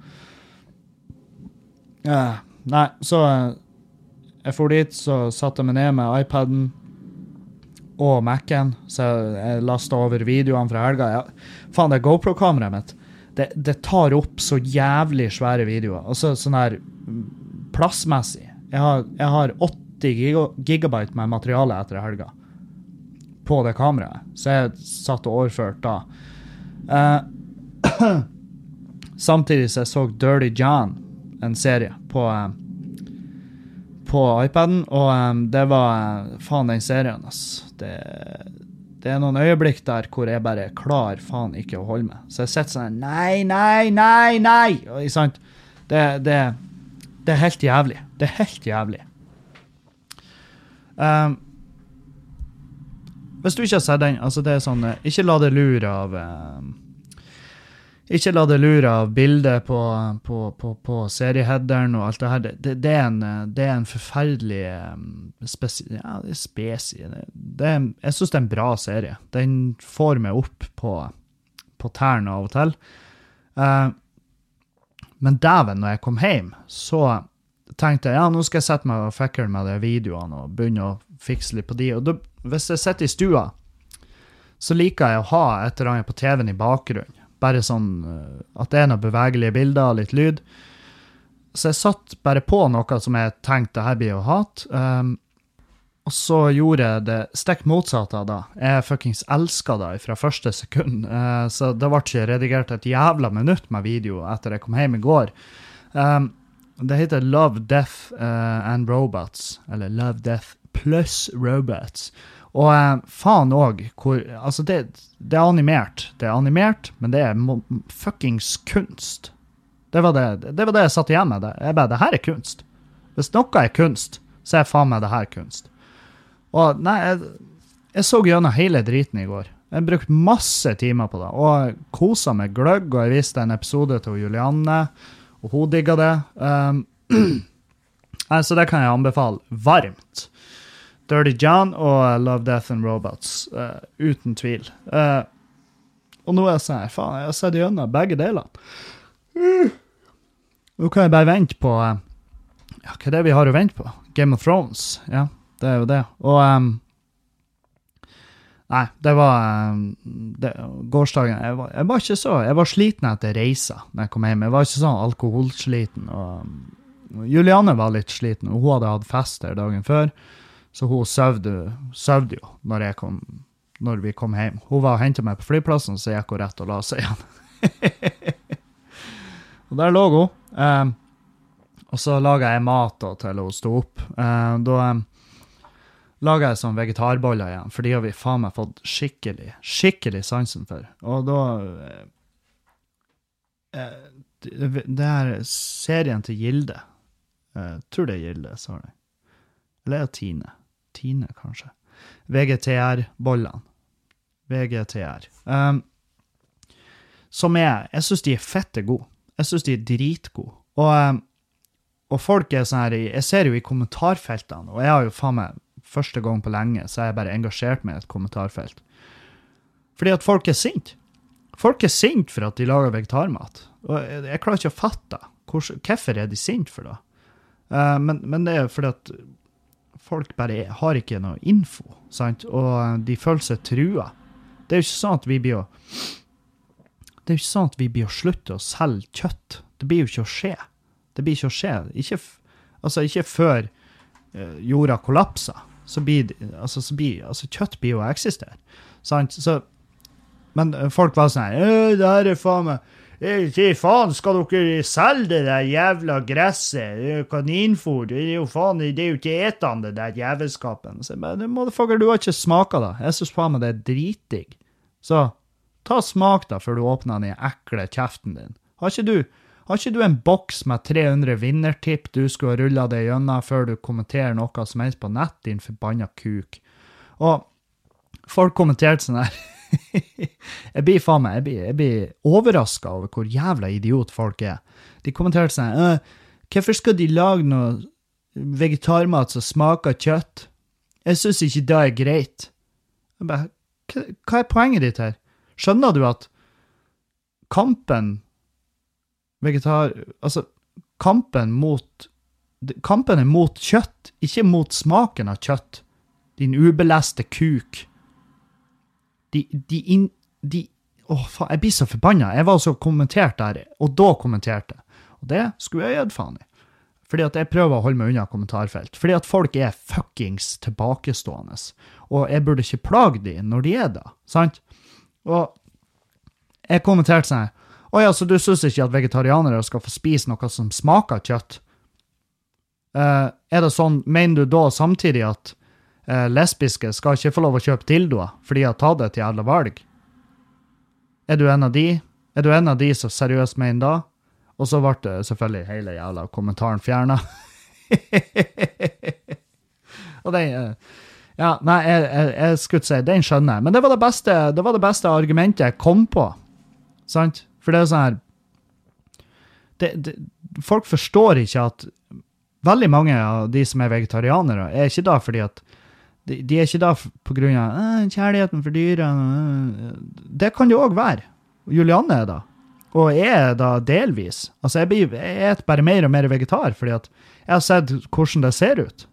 Uh, nei, så uh, jeg for dit, så satte jeg meg ned med iPaden, og Mac'en, så jeg lastet over videoene fra helga. Ja, faen, det GoPro-kameraet mitt, det, det tar opp så jævlig svære videoer. Altså sånn her plassmessig. Jeg har, jeg har åtti gigabyte med materiale etter helga på det kameraet, så jeg satt og overført da. Uh, samtidig så jeg så Dirty John, en serie på... Uh, på iPaden, og um, det var faen den serien, ass. Det, det er noen øyeblikk der hvor jeg bare klar faen ikke å holde meg. Så jeg setter sånn, nei, nei, nei, nei! Og, sant? Det, det, det er helt jævlig. Det er helt jævlig. Um, hvis du ikke har sett den, altså det er sånn, ikke la det lure av... Um, Ikke la det lure av bildet på, på, på, på serieheaderen og alt det her. Det, det, det, er, en, det er en forferdelig spesi... Ja, det er spesi. Det, det er, jeg synes det er en bra serie. Den får meg opp på, på tærne av og til. Uh, men dæven, når jeg kom hjem, så tenkte jeg, ja, nå skal jeg sette meg og fekkere med de videoene og begynne å fikse litt på de. Og da, hvis jeg sitter i stua, så liker jeg å ha et eller annet på T V-en i bakgrunnen. Bare sånn at det er noen bevegelige bilder og litt lyd. Så jeg satt bare på noe som jeg tenkte her blir å hat. Um, og så gjorde jeg det stikk motsatt av det. Jeg fuckings elsket det fra første sekund. Uh, så det ble ikke redigert et jævla minutt med video etter jeg kom hjem i går. Um, det heter Love, Death uh, and Robots. Eller Love, Death plus Robots. Og eh, faen også, hvor, altså det, det er animert, det er animert, men det er mo- fuckings kunst. Det var det, det var det jeg satt igjen med. Det. Jeg bare, det her er kunst. Hvis noe er kunst, så er faen meg det her kunst. Og nei, jeg, jeg så gjennom hele driten i går. Jeg brukte masse timer på det, og koset meg gløgg, og jeg viste en episode til Julianne, og hun digget det. Um, så det kan jeg anbefale varmt. Dirty John og Love, Death and Robots, uh, uten tvil. Uh, og nå er jeg sånn, faen, jeg har sett gjennom begge delene. Uh. Nå kan jeg bare vente på, uh, ja, hva er det vi har å vente på? Game of Thrones, ja, det er jo det. Og, um, nei, det var, um, det, gårsdagen, jeg var, jeg var ikke så, jeg var sliten etter reisa når jeg kom hjem. Jeg var ikke sånn alkoholsliten, og um, Julianne var litt sliten, og hun hadde hatt fest der dagen før. Så hun søvde, søvde jo når, jeg kom, når vi kom hjem. Hun var og hentet meg på flyplassen, så jeg gikk hun rett og la seg igjen. Og der lå hun. Um, og så laget jeg mat da, til hun stod opp. Uh, da um, laget jeg sånn vegetarboller igjen, for de har vi faen meg fått skikkelig, skikkelig sansen for. Og da... Uh, det, det er serien til Gilde. Jeg uh, tror det er Gilde, sa jeg. Eller er det Tine? Tine, kanskje. V G T R-bollene. V G T R. Um, som er, jeg synes de er fette gode. Jeg synes de er dritgode. Og, um, og folk er sånn her, jeg ser jo i kommentarfeltene, og jeg har jo faen meg første gang på lenge, så har jeg bare engasjert meg i et kommentarfelt. Fordi at folk er sint. Folk er sint for at de lager vegetarmat. Og jeg, jeg klarer ikke å fatte hvor, hvorfor er de sint for det. Uh, men, men det er fordi at folk bare har ikke noe info, sant? Og de føler seg trua. Det er jo ikke sånn at vi blir å, det er jo ikke sånn at vi blir å slutte å selge kjøtt. Det blir jo ikke å skje. Det blir ikke å skje. Ikke, altså ikke før uh, jorda kollapser, så blir, altså, så blir, altså kjøtt blir jo å eksistere. Sant? Så, men folk var sånn, «Øh, det her er faen meg, Hva faen skal dere selge det der jævla gresset, kaninfôr, det er jo faen, det er jo ikke etende det der jævelskapen. Så jeg bare, motherfucker, du har ikke smaket da. Jeg synes faen meg det er dritdigg. Så ta smak da før du åpner den ekle kjeften din. Har ikke du, har ikke du en boks med tre hundre vinnertipp du skulle rulle deg gjennom før du kommenterer noe som helst på nett, din forbanna kuk? Og folk kommenterte sånn her, jeg blir faen meg, jeg blir, jeg blir overrasket over hvor jævla idiot folk er. De kommenterte sånn, hvorfor skal de lage noe vegetarmat som smaker kjøtt? Jeg synes ikke det er greit. Jeg bare, hva, hva er poenget ditt her? Skjønner du at kampen vegetar, altså kampen mot kampen er mot kjøtt, ikke mot smaken av kjøtt. Din ubeleste kuk. De, de, in, de, åh faen, jeg blir så forbannet. Jeg var så kommentert der, og da kommenterte. Og det skulle jeg gjøre faen i. Fordi at jeg prøver å holde meg unna kommentarfelt. Fordi at folk er fuckings tilbakestående. Og jeg burde ikke plage de når de er da, sant? Og jeg kommenterte sånn, åja, så du synes ikke at vegetarianere skal få spise noe som smaker kjøtt? Uh, er det sånn, mener du da samtidig at uh, lesbiske skal ikke få lov å kjøpe dildoer, fordi de har tatt det til jævla valg? Er du en av de? Er du en av de som seriøst mener da? Og så ble det selvfølgelig hele jævla kommentaren fjernet. Og den, ja, nei, jeg, jeg, jeg skulle si, den skjønner jeg. Men det var det beste, det var det beste argumentet jeg kom på. Sant? For det er sånn her, det, det, folk forstår ikke at veldig mange av de som er vegetarianere er ikke da fordi at, de, de er ikke da på grunn av eh, kjærligheten for dyrene. Det kan det også være. Julianne er da. Og jeg er da delvis. Altså jeg, blir, jeg er bare mer og mer vegetar, fordi at jeg har sett hvordan det ser ut.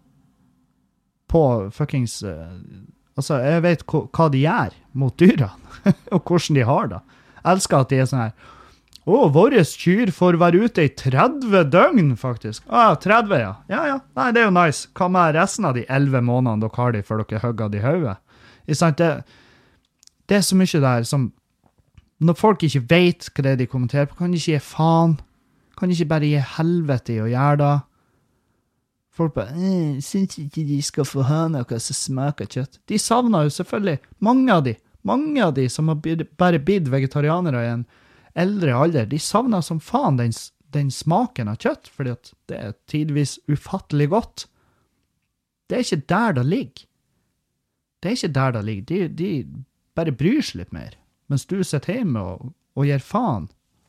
På fuckings... Altså, jeg vet hva de gjør mot dyrene, og hvordan de har det. Jeg elsker at de er sånn her, å, våres kyr får være ute i tretti døgn, faktisk. Ah, tretti, ja. Ja, ja. Nei, det er jo nice. Hva med resten av de elleve månedene dere har de før dere hugger de høye? Det, det er så mye der som, når folk ikke vet hva det er de kommenterer på, kan de ikke gi faen. Kan de ikke bare gi helvete i å gjøre det? Folk bare, eh, synes ikke de skal få ha noe som smaker kjøtt. De savner jo selvfølgelig, mange av de, mange av de som har bare blitt vegetarianere i en eldre alder, de savner som faen den, den smaken av kjøtt, fordi at det er tidvis ufattelig godt. Det er ikke der det ligger. Det er ikke der det ligger. De, de bare bryr seg litt mer, mens du sitter hjemme og, og gir faen.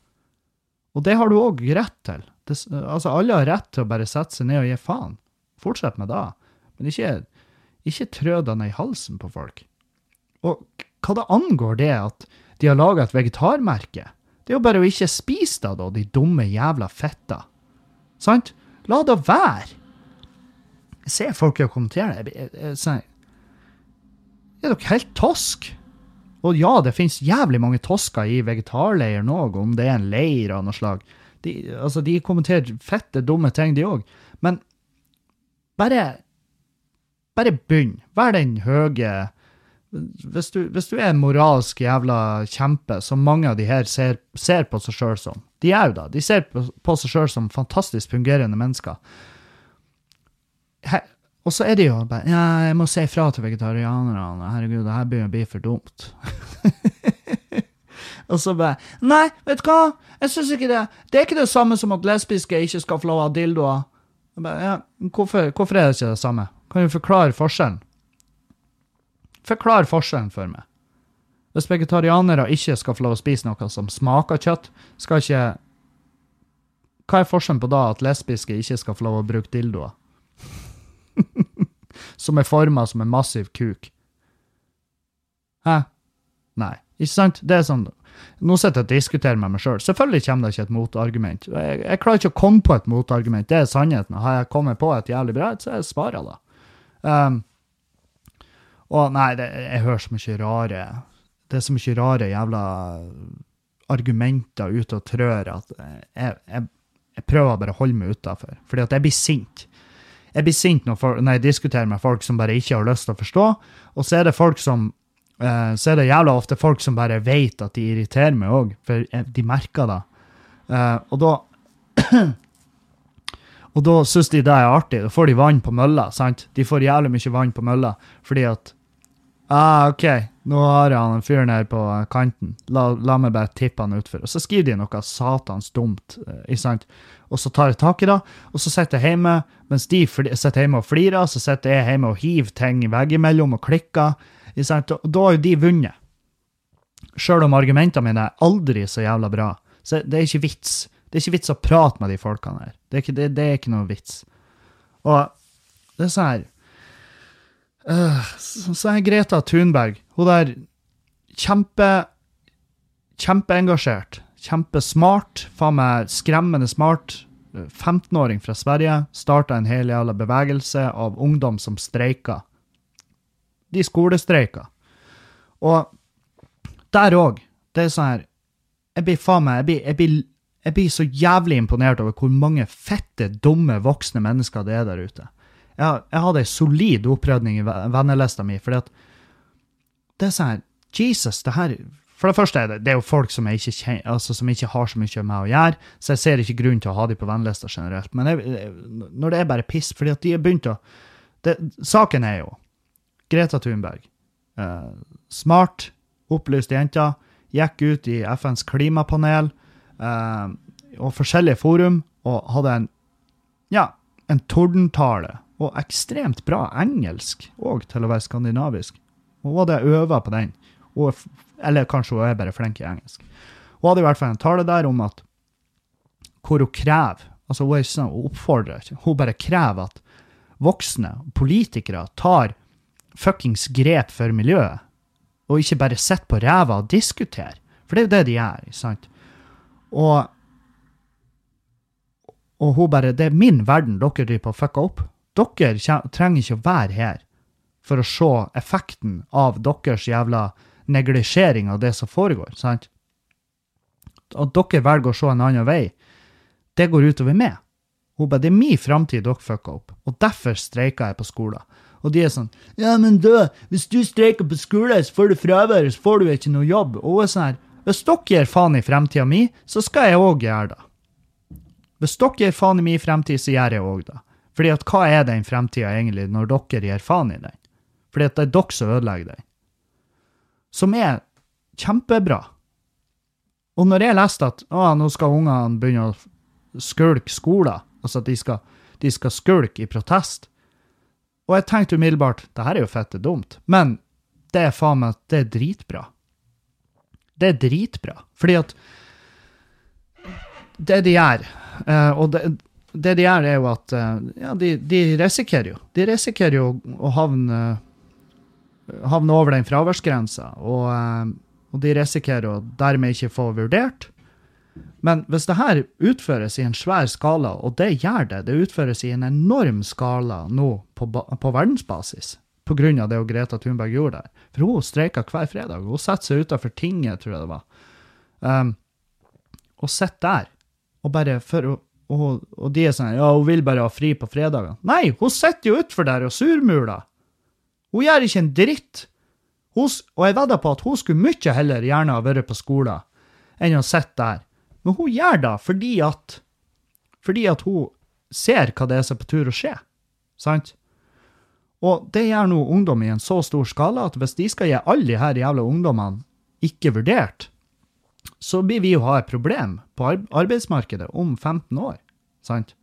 Og det har du også rett til. Det, altså, alle har rett til å bare sette seg ned og gi faen. Fortsett med det. Men ikke, ikke trø deg i halsen på folk. Og hva det angår det at de har laget et vegetarmerke, det er jo bare å ikke spise det da, de dumme jævla fetta. Sant? La det være. Jeg ser folk jo kommentere det. Jeg, jeg, jeg, er dere helt tosk? Og ja, det finnes jævlig mange tosker i vegetarleier nå, om det er en leir av noe slag. De, altså, de kommenterer fette, dumme ting, de også. Men bare, bare begynn. Vær den høye... Hvis du, hvis du er en moralsk jævla kjempe, som mange av de her ser, ser på seg selv som, de er jo da, de ser på, på seg selv som fantastisk fungerende mennesker. Her, og så er det jo bare, ja, jeg må si fra til vegetarianerne, herregud, det her begynner å bli for dumt. Og så bare, nei, vet du hva? Jeg synes ikke det. Det er ikke det samme som at lesbiske ikke skal få lov av dildoer. Jeg bare, ja, hvorfor, hvorfor er det ikke det samme? Kan du forklare forskjellen? Forklar forskjellen for meg. Hvis vegetarianere ikke skal få lov å spise noe som smaker kjøtt, skal ikke... Hva er forskjellen på da at lesbiske ikke skal få lov å bruke dildoer? Som er formet som en massiv kuk. Hæ? Nei. Ikke sant? Det er sånn... Nå sitter jeg og diskuterer med meg selv. Selvfølgelig kommer det ikke et motargument. Jeg, jeg klarer ikke å komme på et motargument. Det er sannheten. Har jeg kommet på et jævlig bra, så jeg svarer da. Um, Og nei, det, jeg hører så mye rare, det er så mye rare jævla argumenter ute og trør at jeg, jeg, jeg prøver bare å holde meg utenfor, fordi at jeg blir sint. Jeg blir sint når, for, når jeg diskuterer med folk som bare ikke har lyst til å forstå, og så er det folk som, eh, så er det jævla ofte folk som bare vet at de irriterer meg også, for jeg, de merker det. Eh, og da, og da synes de det er artig, da får de vann på mølla, sant? De får jævlig mye vann på mølla, fordi at ah, ok, nå har han en fyr nede på kanten. La, la meg bare tippe han utfor. Og så skriver de noe satans dumt, ikke sant? Og så tar jeg tak i det, og så sitter jeg hjemme, mens de sitter hjemme og flirer, så sitter jeg hjemme og hiver ting i veggimellom og klikker, ikke sant? Og da har jo de vunnet. Selv om argumentene mine er aldri så jævla bra. Så det er ikke vits. Det er ikke vits å prate med de folkene her. Det er ikke, det, det er ikke noe vits. Og det er sånn her, Uh, så, så er Greta Thunberg, hun der kjempe, kjempeengasjert, kjempesmart, faen meg skremmende smart, femten-åring fra Sverige, startet en hel jævla bevegelse av ungdom som streiker. De skolestreiker. Og der også, det er sånn her, jeg blir faen meg, jeg blir, jeg blir, jeg blir så jævlig imponert over hvor mange fette, dumme, voksne mennesker det er der ute. Jeg, jeg hadde en solid opprydning i vennelista mi, fordi at det er sånn her, Jesus, det her, for det første er det, det er jo folk som, jeg ikke, kjenner, altså, som ikke har så mye med å gjøre, så jeg ser ikke grunn til å ha de på vennelista generelt, men jeg, når det er bare piss, fordi at de er begynt å, det, saken er jo, Greta Thunberg, eh, smart, opplyst jenta, gikk ut i F N's klimapanel, eh, og forskjellige forum, og hadde en, ja, en tordentale, og ekstremt bra engelsk, og til å være skandinavisk. Og hadde jeg øvet på den, og, eller kanskje hun er bare flink i engelsk. Hun hadde i hvert fall en tale der om at hvor hun krever, altså hun er sånn, hun oppfordrer, hun bare krever at voksne politikere tar fuckings grep for miljøet, og ikke bare sitter på ræva og diskuterer. For det er jo det de gjør, sant? Og, og hun bare, det er min verden dere driver på å fucke opp. Dere trenger ikke å være her for å se effekten av deres jævla neglisjering av det som foregår, sant? At dere velger å se en annen vei, det går utover meg. Hun bare, det er min fremtid dere fucker opp, og derfor streiker jeg på skolen. Og de er sånn, ja, men da, hvis du streiker på skolen, så får du fravær, så får du ikke noe jobb. Og hun er sånn her, hvis dere gir faen i fremtiden min, så skal jeg også gjøre det. Hvis dere gir faen i min fremtid, så gjør jeg også det. Fordi at hva er den fremtiden egentlig når dere gir faen i den? Fordi at det er dere som ødelegger den. Som er kjempebra. Og når jeg leste at å, nå skal ungene begynne å skulke skolen, altså at de skal, de skal skulke i protest, og jeg tenkte umiddelbart, det her er jo fette dumt, men det er faen meg, det er dritbra. Det er dritbra, fordi at det de gjør, og det, det de gjør er jo at, ja, de, de risikerer jo, de risikerer jo å havne, havne over den fraværsgrensen, og, og de risikerer å dermed ikke få vurdert. Men hvis det her utføres i en svær skala, og det gjør det, det utføres i en enorm skala nå på, på verdensbasis, på grunn av det og Greta Thunberg gjorde der. For hun streiker hver fredag, hun setter seg utenfor tinget, tror jeg det var. Um, og sitter der, og bare for å, og, og de er sånn, ja, hun vil bare ha fri på fredagen. Nei, hun sitter jo utenfor der og surmuler. Hun gjør ikke en dritt. Hun, og jeg vedder på at hun skulle mye heller gjerne ha vært på skolen, enn å sitte der. Men hun gjør det fordi at, fordi at hun ser hva det er som er på tur å skje. Sant? Og det gjør nå ungdom i en så stor skala at hvis de skal gi alle de her jævla ungdommene ikke vurdert, så blir vi jo ha et problem på arbeidsmarkedet om femten år. Sant?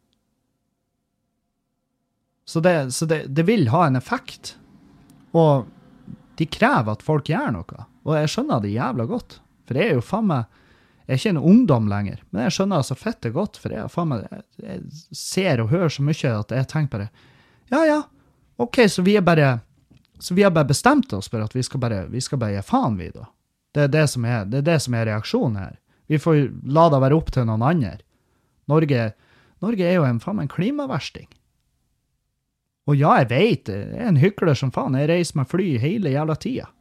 Så, det, så det, det vil ha en effekt. Og de krever at folk gjør noe. Og jeg skjønner det jævla godt. For det er jo faen meg, jeg er ikke en ungdom lenger, men jeg skjønner altså fette godt, for jeg, faen meg, jeg ser og hører så mye at jeg tenker bare, ja, ja, ok, så vi er bare, så vi har bare bestemt oss for at vi skal bare, vi skal bare gi faen vi da. Det er det som er, det er det som er reaksjonen her. Vi får la det være opp til noen andre. Norge, Norge er jo en, faen meg, en klimaversting. Og ja, jeg vet, jeg er en hykler som faen, jeg reiser med fly hele jævla tida.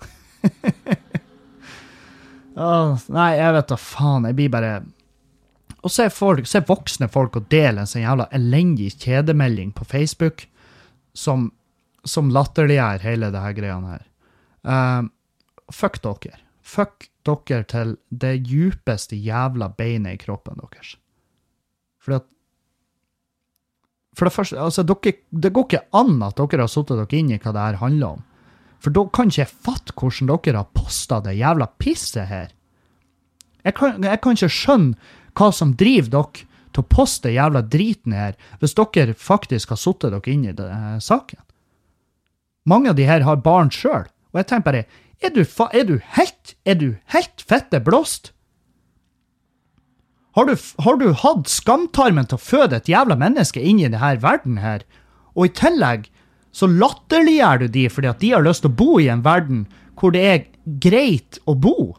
Oh, nei, jeg vet da faen, jeg blir bare... Og så er, folk, så er voksne folk å dele en sånn jævla elendig kjedemelding på Facebook som, som latterliggjør hele det her greiene her. Uh, fuck dere. Fuck dere til det djupeste jævla beinet i kroppen deres. For at For det første, altså, dere, det går ikke an at dere har suttet dere inn i hva det her handler om. For da kan ikke jeg fatte hvordan dere har postet det jævla pisset her. Jeg kan, jeg kan ikke skjønne hva som driver dere til å poste jævla driten her, hvis dere faktisk har suttet dere inn i denne saken. Mange av de her har barn selv, og jeg tenker bare, er du, fa er du, helt, er du helt fette blåst? Har du, har du hatt skamtarmen til å føde et jævla menneske inn i denne verden her, og i tillegg så latterliggjør du de fordi at de har lyst til å bo i en verden hvor det er greit å bo.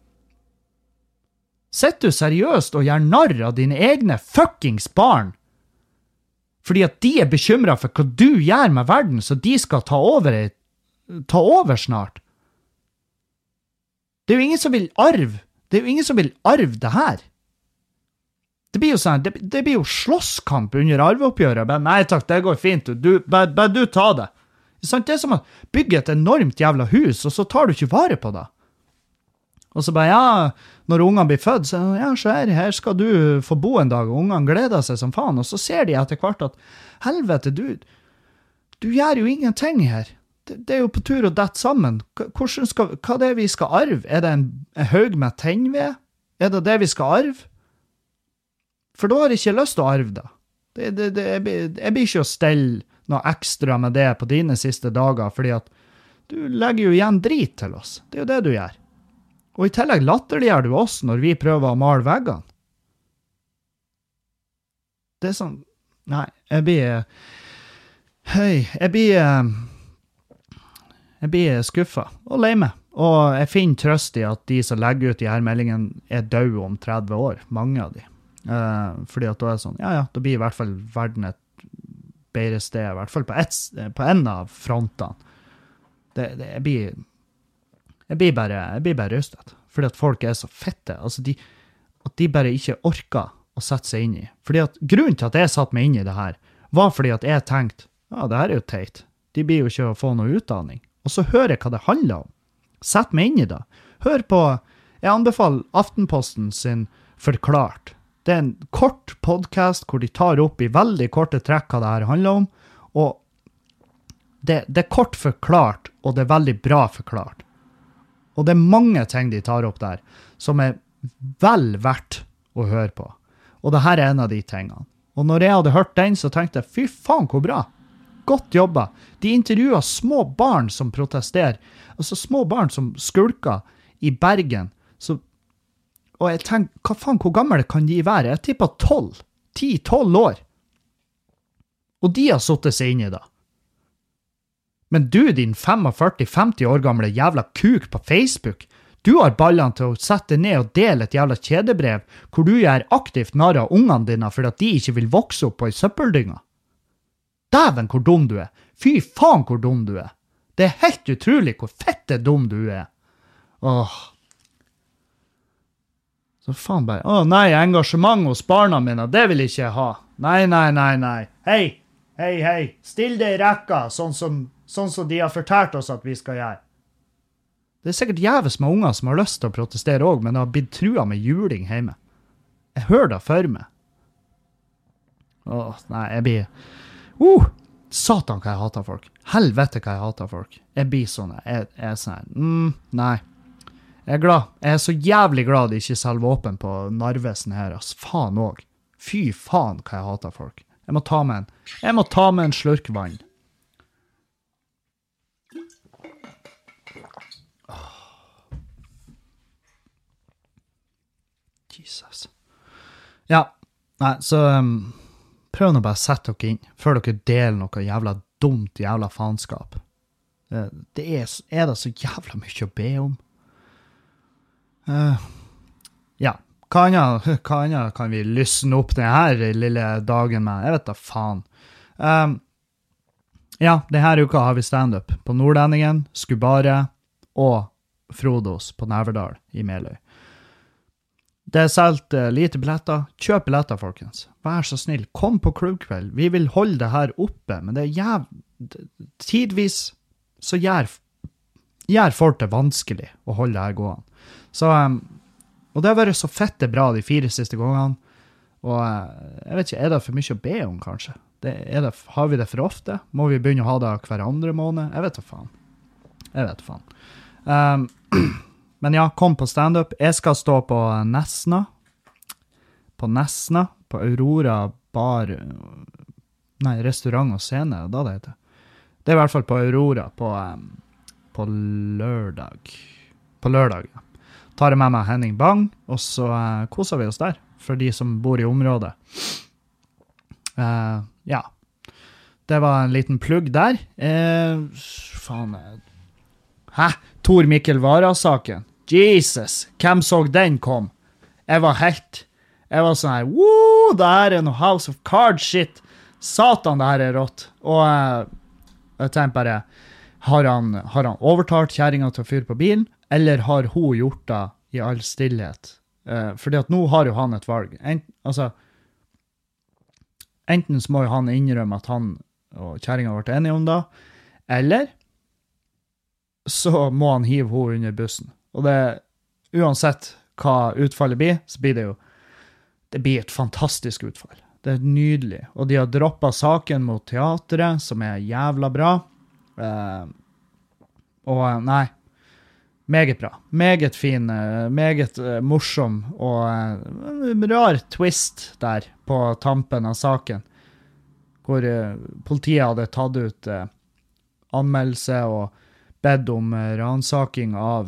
Sitter du seriøst og gjør narr av dine egne fuckings barn fordi at de er bekymret for hva du gjør med verden så de skal ta over, ta over snart? Det er jo ingen som vil arve. Det er jo ingen som vil arve det her. Det blir jo sånn, det, det blir jo slåsskamp under arveoppgjøret. Men nei takk, det går fint. Du, bare, bare du ta det. Det er som å bygge et enormt jævla hus, og så tar du ikke vare på det. Og så bare, ja, når ungene blir født, så ja, så her, her skal du få bo en dag, og ungene gleder seg som faen. Og så ser de etter hvert at, helvete, du, du gjør jo ingenting her. Det, det er jo på tur å dette sammen. Hvordan skal, hva er det vi skal arve? Er det en, en høg med tennved? Er det det vi skal arve? For da har jeg ikke lyst til å arve det. det, det, det jeg, blir, jeg blir ikke å stelle noe ekstra med det på dine siste dager, fordi at du legger jo igjen drit til oss. Det er jo det du gjør. Og i tillegg latterliggjør du oss når vi prøver å male veggene. Det er sånn, nei, jeg blir, hei, jeg blir, jeg blir skuffet og lei meg. Og jeg finner trøst i at de som legger ut de her meldingene er døde om tretti år, mange av de. Uh, fordi at da er det sånn, ja ja, da blir i hvert fall verden et bedre sted, i hvert fall på, et, på en av frontene. Det, det, jeg blir, jeg blir bare, jeg blir bare rystet, fordi at folk er så fette, altså de, at de bare ikke orker å sette seg inn i. Fordi at grunnen til at jeg satt meg inn i det her, var fordi at jeg tenkte, ja, det her er jo teit. De blir jo ikke å få noe utdanning. Og så hører jeg hva det handler om. Sett meg inn i det. Hør på, jeg anbefaler Aftenposten sin Forklart. Det er en kort podcast hvor de tar opp i veldig korte trekk hva det her handler om, og det, det er kort forklart, og det er veldig bra forklart. Og det er mange ting de tar opp der, som er vel verdt å høre på. Og det her er en av de tingene. Og når jeg hadde hørt den, så tenkte jeg, fy faen, hvor bra. Godt jobba. De intervjuet små barn som protesterer. Altså små barn som skulker i Bergen. Så, og jeg tenkte, hva faen, hvor gamle kan de være? Jeg tipper tolv, ti, tolv år. Og de har suttet seg inn i det. Men du, din førtifem, femti år gamle jævla kuk på Facebook, du har ballene til å sette ned og dele et jævla kjedebrev hvor du gjør aktivt narr av ungene dine for at de ikke vil vokse opp på i søppeldynga. Dæven, hvor dum du er. Fy faen, hvor dum du er. Det er helt utrolig hvor fette dum du er. Åh. Så faen bare, åh nei, engasjement hos barna mine, det vil ikke jeg ha. Nei, nei, nei, nei. Hei, hei, hei. Still deg i rekka, sånn som, sånn som de har fortalt oss at vi skal gjøre. Det er sikkert jævlig med unger som har lyst til å protestere også, men det har blitt trua med juling hjemme. Jeg hører det for meg. Åh, nei, jeg blir... Uh, satan hva jeg hater folk. Helvete hva jeg hater folk. Jeg blir sånn, jeg, jeg er sånn, mm, nei. Jeg er glad. Jeg er så jævlig glad de ikke selger våpen på Narvesen her, ass. Faen også. Fy faen hva jeg hater folk. Jeg må ta med en, jeg må ta med en slurk vann. Oh. Jesus. Ja, nei, så... Um, prøv nå bare å sette dere inn, før dere deler noe jævla dumt jævla faenskap. Det, det er, er det så jævla mye å be om. Uh, ja, hva annet, hva annet kan vi lysne opp denne lille dagen med? Jeg vet da faen. Um, ja, denne uka har vi stand-up på Nordlendingen, Skubare og Frodos på Neverdal i Meløy. Det er selv uh, lite billetter. Kjøp billetter, folkens. Vær så snill. Kom på klubbkveld. Vi vil holde det her oppe, men det er jæv... Tidvis så gjør, gjør folk det vanskelig å holde det her gående. Så, um, og det har vært så fette bra de fire siste gangene. Og uh, jeg vet ikke, er det for mye å be om, kanskje? Det, er det, har vi det for ofte? Må vi begynne å ha det hver andre måned? Jeg vet da faen. Jeg vet da faen. Um, Men ja, kom på stand-up. Jeg skal stå på Nesna. På Nesna. På Aurora bar... Nei, restaurant og scene, da det heter. Det er i hvert fall på Aurora på, um, på lørdag. På lørdag, ja. Tar jeg med meg Henning Bang, og så uh, koser vi oss der, for de som bor i området. Uh, ja. Det var en liten plugg der. Uh, faen... Hæ? Tor Mikkel Vara-saken. Jesus, hvem så den kom? Jeg var helt, jeg var sånn her, woo, det her er noe House of Cards shit. Satan, det her er rått. Og uh, jeg tenkte bare, har han, har han overtalt kjæringen til å fyre på bilen, eller har hun gjort det i all stillhet? Uh, fordi at nå har jo han et valg. Ent, altså, enten så må jo han innrømme at han og kjæringen har vært enige om det, eller så må han hive henne under bussen. Og det, uansett hva utfallet blir, så blir det jo, det blir et fantastisk utfall. Det er nydelig. Og de har droppet saken mot teateret, som er jævla bra. Eh, og nei, meget bra. Meget fin, meget uh, morsom, og uh, rar twist der på tampen av saken, hvor uh, politiet hadde tatt ut uh, anmeldelse og bedt om uh, ransaking av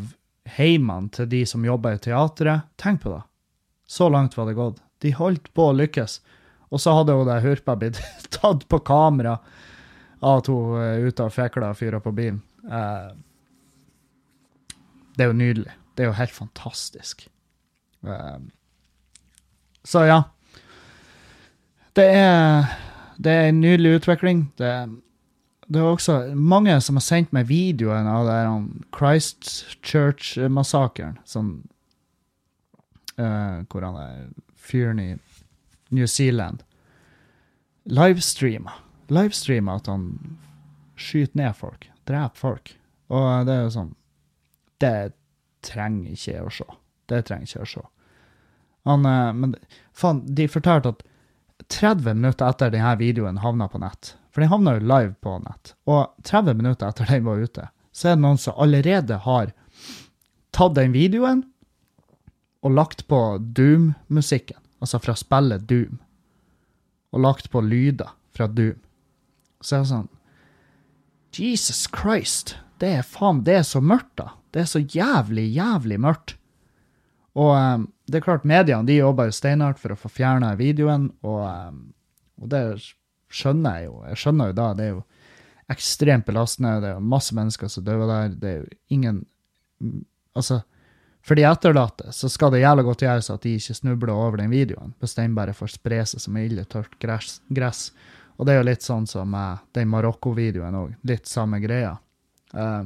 heimene til de som jobber i teatret. Tenk på det. Så langt var det gått. De holdt på å lykkes. Og så hadde hun der hurpa blitt tatt på kamera av at hun er ute og fekla og fyrer på bilen. Uh, det er jo nydelig. Det er jo helt fantastisk. Uh, så ja. Det er, det er en nydelig utvikling. Det er Det er også mange som har sendt meg videoen av det her Christchurch-massakren, som, uh, hvor han er fyren i New Zealand. Livestreamer. Livestreamer at han skyter ned folk, dreper folk. Og det er jo sånn, det trenger ikke jeg å se. Det trenger ikke jeg å se. Han, uh, men faen, de fortalte at tretti minutter etter denne videoen havnet på nett, for den havner jo live på nett. Og tretti minutter etter den var ute, så er det noen som allerede har tatt den videoen og lagt på Doom-musikken, altså fra spillet Doom, og lagt på lyder fra Doom. Så er det sånn, Jesus Christ, det er faen, det er så mørkt da. Det er så jævlig, jævlig mørkt. Og um, det er klart, mediene, de jobber jo steinhardt for å få fjernet videoen, og, um, og det skjønner jeg jo. Jeg skjønner jo da, det er jo ekstremt belastende, det er jo masse mennesker som dør der, det er jo ingen, altså, for de etterlatte, så skal det jævlig godt gjøres at de ikke snubler over den videoen, hvis den bare får spre seg som ille tørt gress, gress. Og det er jo litt sånn som uh, den Marokko-videoen også, litt samme greia. Uh,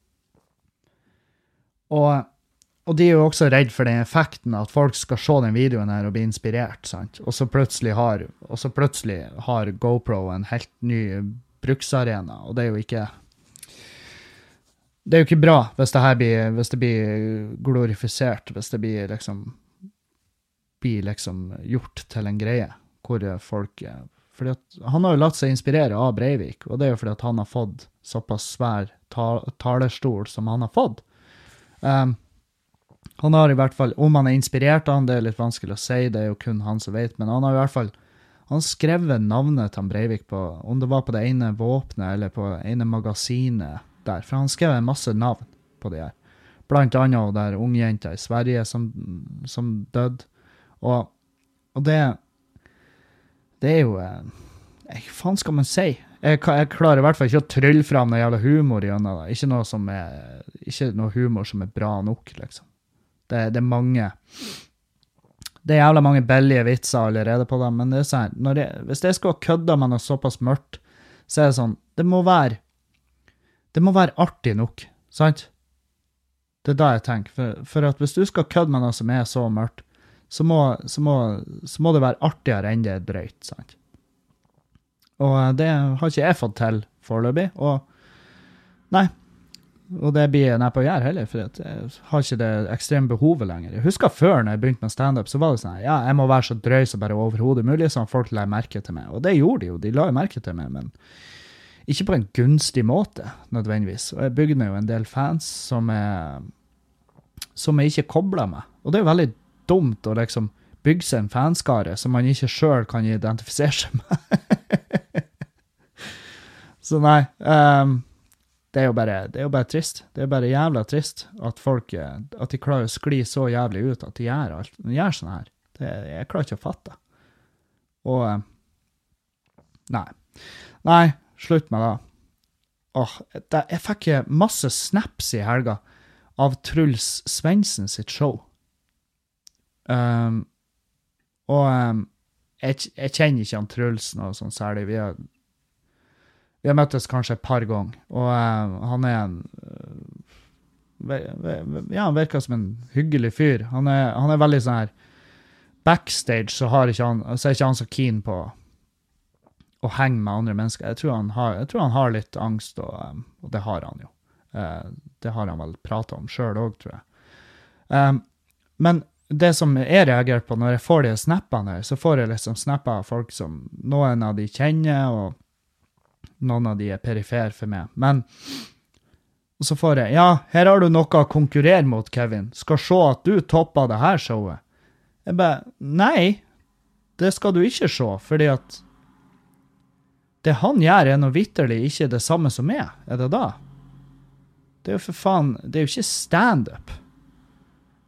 og, og de er jo også redd for den effekten at folk skal se den videoen her og bli inspirert, sant? Og så plutselig har, og så plutselig har GoPro en helt ny bruksarena, og det er jo ikke... Det er jo ikke bra hvis det her blir, hvis det blir glorifisert, hvis det blir liksom, blir liksom gjort til en greie, hvor folk, fordi at han har jo latt seg inspirere av Breivik, og det er jo fordi at han har fått såpass svær ta, talerstol som han har fått. Um, han har i hvert fall, om han er inspirert av han, det er litt vanskelig å si, det er jo kun han som vet, men han har i hvert fall, han skrevet navnet til Breivik på, om det var på det ene våpnet, eller på det ene magasinet, der, for han skrev en masse navn på det her. Blant annet der ungjenter i Sverige som, som døde. Og, og det, det er jo, hva faen skal man si? Jeg, jeg klarer i hvert fall ikke å trylle frem noe jævla humor gjennom det. Ikke noe, som er, ikke noe humor som er bra nok, liksom. Det, det er mange, det er jævla mange billige vitser allerede på dem, men det er sånn, når jeg, hvis jeg skal kødde med noe såpass mørkt, så er det sånn, det må være Det må være artig nok, sant? Det er da jeg tenker. For, for at hvis du skal kødde med noe som er så mørkt, så må, så må, så må det være artigere enn det er drøyt, sant? Og det har ikke jeg fått til foreløpig, og nei, og det blir jeg nær på å gjøre heller, for jeg har ikke det ekstreme behovet lenger. Jeg husker før når jeg begynte med stand-up, så var det sånn, ja, jeg må være så drøy som bare overhodet mulig, sånn at folk legger merke til meg. Og det gjorde de jo, de la jo merke til meg, men ikke på en gunstig måte, nødvendigvis. Og jeg bygde meg jo en del fans som jeg, som jeg ikke koblet med. Og det er jo veldig dumt å liksom bygge seg en fanskare som man ikke selv kan identifisere seg med. Så nei, um, det er jo bare, det er jo bare trist. Det er bare jævla trist at folk, at de klarer å skli så jævlig ut at de gjør alt. De gjør sånn her. Det, jeg klarer ikke å fatte. Og, nei. Nei, slutt med det. Åh, det, jeg fikk masse snaps i helga av Truls Svendsen sitt show. Um, og um, jeg, jeg kjenner ikke han Truls noe sånn særlig. Vi har, vi har møttes kanskje et par ganger. Og um, han er en... Uh, ja, han virker som en hyggelig fyr. Han er, han er veldig sånn her... Backstage så, har ikke han, så er ikke han så keen på å henge med andre mennesker. Jeg tror han har, jeg tror han har litt angst, og, um, og det har han jo. Uh, det har han vel pratet om selv også, tror jeg. Um, men det som jeg reagerer på når jeg får de snappene her, så får jeg liksom snapper av folk som noen av de kjenner, og noen av de er perifer for meg. Men og så får jeg, ja, her har du noe å konkurrere mot, Kevin. Skal se at du topper det her showet. Jeg bare, nei, det skal du ikke se, fordi at det han gjør er noe vitterlig ikke det samme som meg, er det da? Det er jo for faen, det er jo ikke stand-up.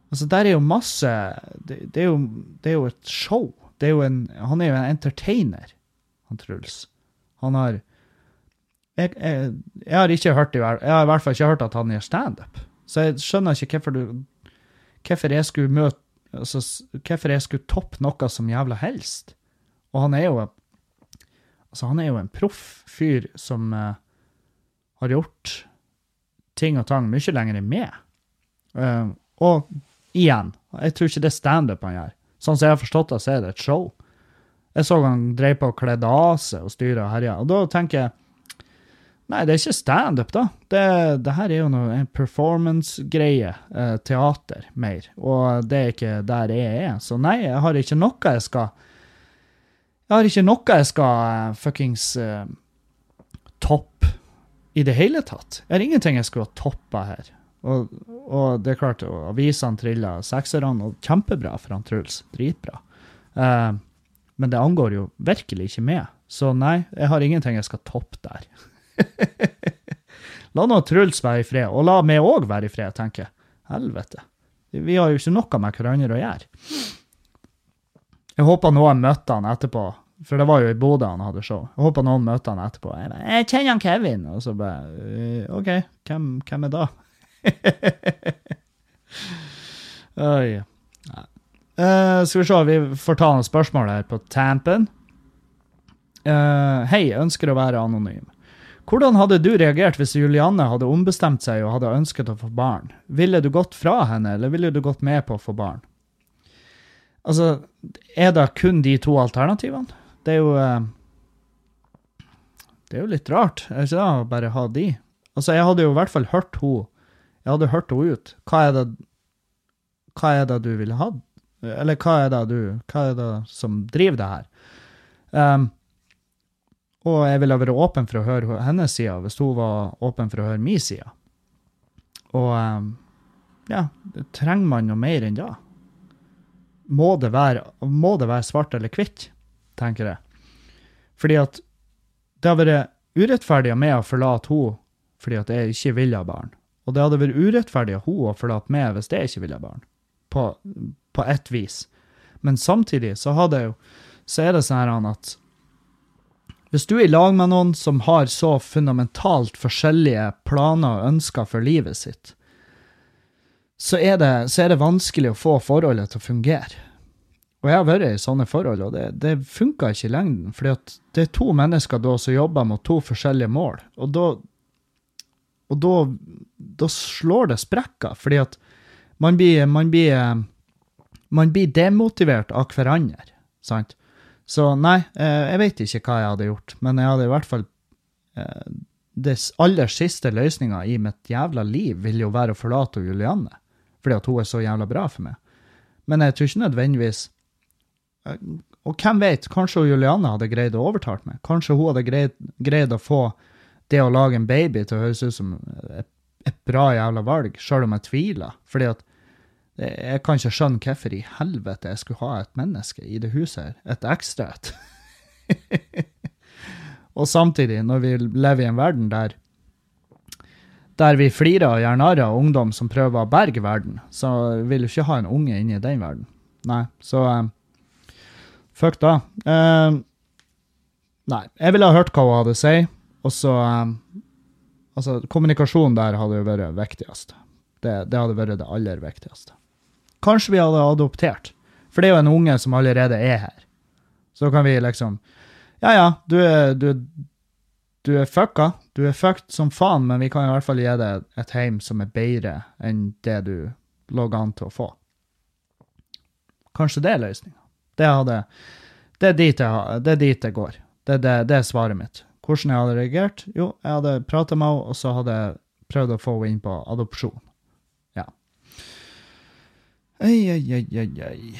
Altså, der er jo masse, det, det, er jo, det er jo et show. Det er jo en, han er jo en entertainer, han Truls. Han har, jeg, jeg, jeg har ikke hørt, jeg har i hvert fall ikke hørt at han gjør stand-up. Så jeg skjønner ikke hvorfor du, hvorfor jeg skulle møte, altså, hvorfor jeg skulle toppe noe som jævla helst. Og han er jo, altså han er jo en proff fyr som uh, har gjort ting og tang mye lenger enn meg. Uh, og igjen, jeg tror ikke det er stand-up han gjør. Sånn som jeg har forstått det, så er det et show. Jeg så han drev på å kledde av seg og styre og herja, og da tenker jeg, nei, det er ikke stand-up da. Det, det her er jo noe, en performance-greie, eh, teater mer, og det er ikke der jeg er. Så nei, jeg har ikke noe jeg skal, jeg har ikke noe jeg skal uh, fuckings uh, topp i det hele tatt. Jeg har ingenting jeg skulle ha toppet her. Og, og det er klart, avisene triller sekserne, og kjempebra for han Truls, dritbra. Uh, men det angår jo virkelig ikke meg. Så nei, jeg har ingenting jeg skal toppe der. La nå Truls være i fred, og la meg også være i fred, tenker jeg. Helvete. Vi har jo ikke noe med hverandre å gjøre. Jeg håper noen møtte han etterpå, for det var jo i Bodø han hadde show. Jeg håper noen møtte han etterpå. Jeg, bare, jeg kjenner han Kevin, og så bare, ok, hvem, hvem er da? Oi. Uh, skal vi se, vi får ta noen spørsmål her på tampen. Uh, hei, ønsker å være anonym. Hvordan hadde du reagert hvis Julianne hadde ombestemt seg og hadde ønsket å få barn? Ville du gått fra henne, eller ville du gått med på å få barn? Altså, er det kun de to alternativene? Det er jo uh, det er jo litt rart, er ikke det, å bare ha de? Altså, jeg hadde jo i hvert fall hørt henne Jeg hadde hørt henne ut. Hva er det, hva er det du ville ha? Eller hva er det du, hva er det som driver det her? Um, og jeg ville være åpen for å høre hennes side, hvis hun var åpen for å høre min side. Og um, ja, trenger man noe mer enn da? Må det være, må det være svart eller kvitt, tenker jeg. Fordi at det har vært urettferdig med å forlate henne, fordi at jeg ikke vil ha barn. Og det hadde vært urettferdig av hun å forlate meg hvis jeg ikke ville ha barn. På, på ett vis. Men samtidig så, hadde jeg jo, så er det sånn her at hvis du er i lag med noen som har så fundamentalt forskjellige planer og ønsker for livet sitt, så er det, så er det vanskelig å få forholdet til å fungere. Og jeg har vært i sånne forhold, og det, det funker ikke i lengden, fordi at det er to mennesker da som jobber mot to forskjellige mål. Og da Og da, da slår det sprekker, fordi at man blir, man blir, man blir demotivert av hverandre, sant? Så nei, jeg vet ikke hva jeg hadde gjort, men jeg hadde i hvert fall, det aller siste løsningen i mitt jævla liv vil jo være å forlate Julianne, fordi at hun er så jævla bra for meg. Men jeg tror ikke nødvendigvis, og hvem vet, kanskje Julianne hadde greid å overtale meg, kanskje hun hadde greid, greid å få det å lage en baby til å høres ut som et, et bra jævla valg, selv om jeg tviler. Fordi at jeg kan ikke skjønne hvorfor i helvete jeg skulle ha et menneske i det huset her. Et ekstra et. Og samtidig, når vi lever i en verden der, der vi flirer og gjør narr av ungdom som prøver å berge verden, så vil du ikke ha en unge inne i den verden. Nei, så um, fuck da. Um, nei, jeg ville ha hørt hva hun hadde å si. Og så, um, altså, kommunikasjon der hadde jo vært viktigst. Det, det hadde vært det aller viktigste. Kanskje vi hadde adoptert, for det er jo en unge som allerede er her. Så kan vi liksom, ja, ja, du er, du, du er fucka, du er fucked som faen, men vi kan i hvert fall gi deg et heim som er bedre enn det du lå an til å få. Kanskje det er løsningen. Det, hadde, det, er dit jeg, det er dit det går. Det, det, det er svaret mitt. Hvordan jeg hadde reagert? Jo, jeg hadde pratet med henne, og så hadde jeg prøvd å få henne inn på adopsjon. Ja. Ei, ei, ei, ei, ei.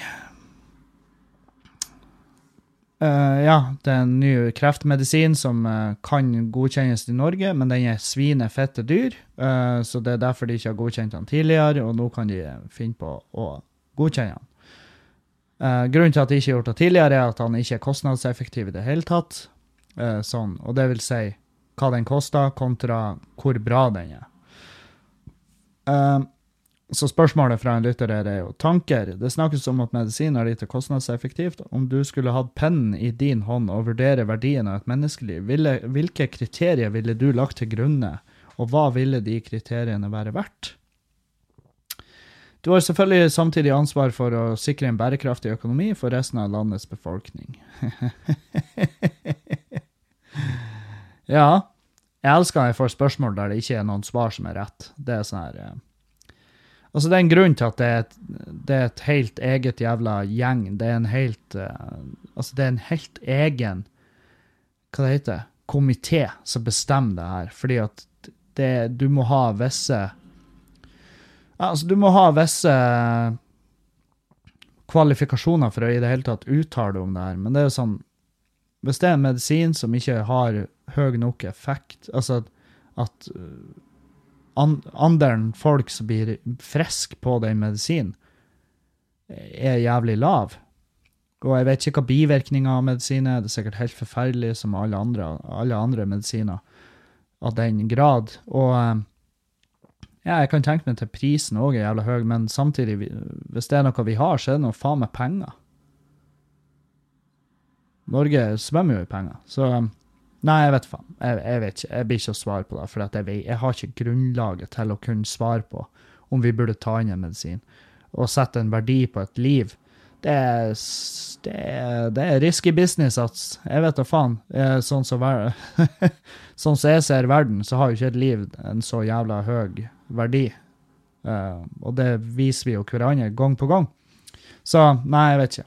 Uh, ja, det er en ny kreftmedisin som uh, kan godkjennes i Norge, men den er svinefette dyr, uh, så det er derfor de ikke har godkjent den tidligere, og nå kan de finne på å godkjenne den. Uh, grunnen til at de ikke har gjort det tidligere er at han ikke er kostnadseffektiv i det hele tatt. Uh, sånn, og det vil si hva den koster kontra hvor bra den er. Uh, Så spørsmålet fra en lytter er jo tanker. Det snakkes om at medisin er litt kostnadseffektivt. Om du skulle hatt pennen i din hånd og vurdere verdien av et menneskeliv, ville, hvilke kriterier ville du lagt til grunne, og hva ville de kriteriene være verdt? Du har selvfølgelig samtidig ansvar for å sikre en bærekraftig økonomi for resten av landets befolkning. Ja, jeg elsker når jeg får spørsmål der det ikke er noen svar som er rett. Det er sånn her... Altså, det er en grunn til at det er et, det er et helt eget jævla gjeng. Det er en helt, uh, altså det er en helt egen, hva det heter, komité som bestemmer det her. Fordi at det, du må ha visse, altså du må ha visse kvalifikasjoner for å i det hele tatt uttale om det her. Men det er jo sånn, hvis det er en medisin som ikke har høy nok effekt, altså at andelen folk som blir frisk på den medisinen er jævlig lav. Og jeg vet ikke hva bivirkninger av medisiner er. Det er sikkert helt forferdelig som alle andre, alle andre medisiner av den grad. Og ja, jeg kan tenke meg til prisen også er jævlig høy, men samtidig, hvis det er noe vi har, så er det noe faen med penger. Norge svømmer jo i penger, så... Nei, jeg vet faen. Jeg, jeg vet ikke. Jeg blir ikke å svare på det, for at jeg, vet, jeg har ikke grunnlaget til å kunne svare på om vi burde ta inn en medisin. Og sette en verdi på et liv. Det er, det er, det er risky business, at jeg vet da faen. Sånn som sånn jeg ser verden, så har jo ikke et liv en så jævla høy verdi. Uh, og det viser vi jo hverandre gang på gang. Så, nei, jeg vet ikke.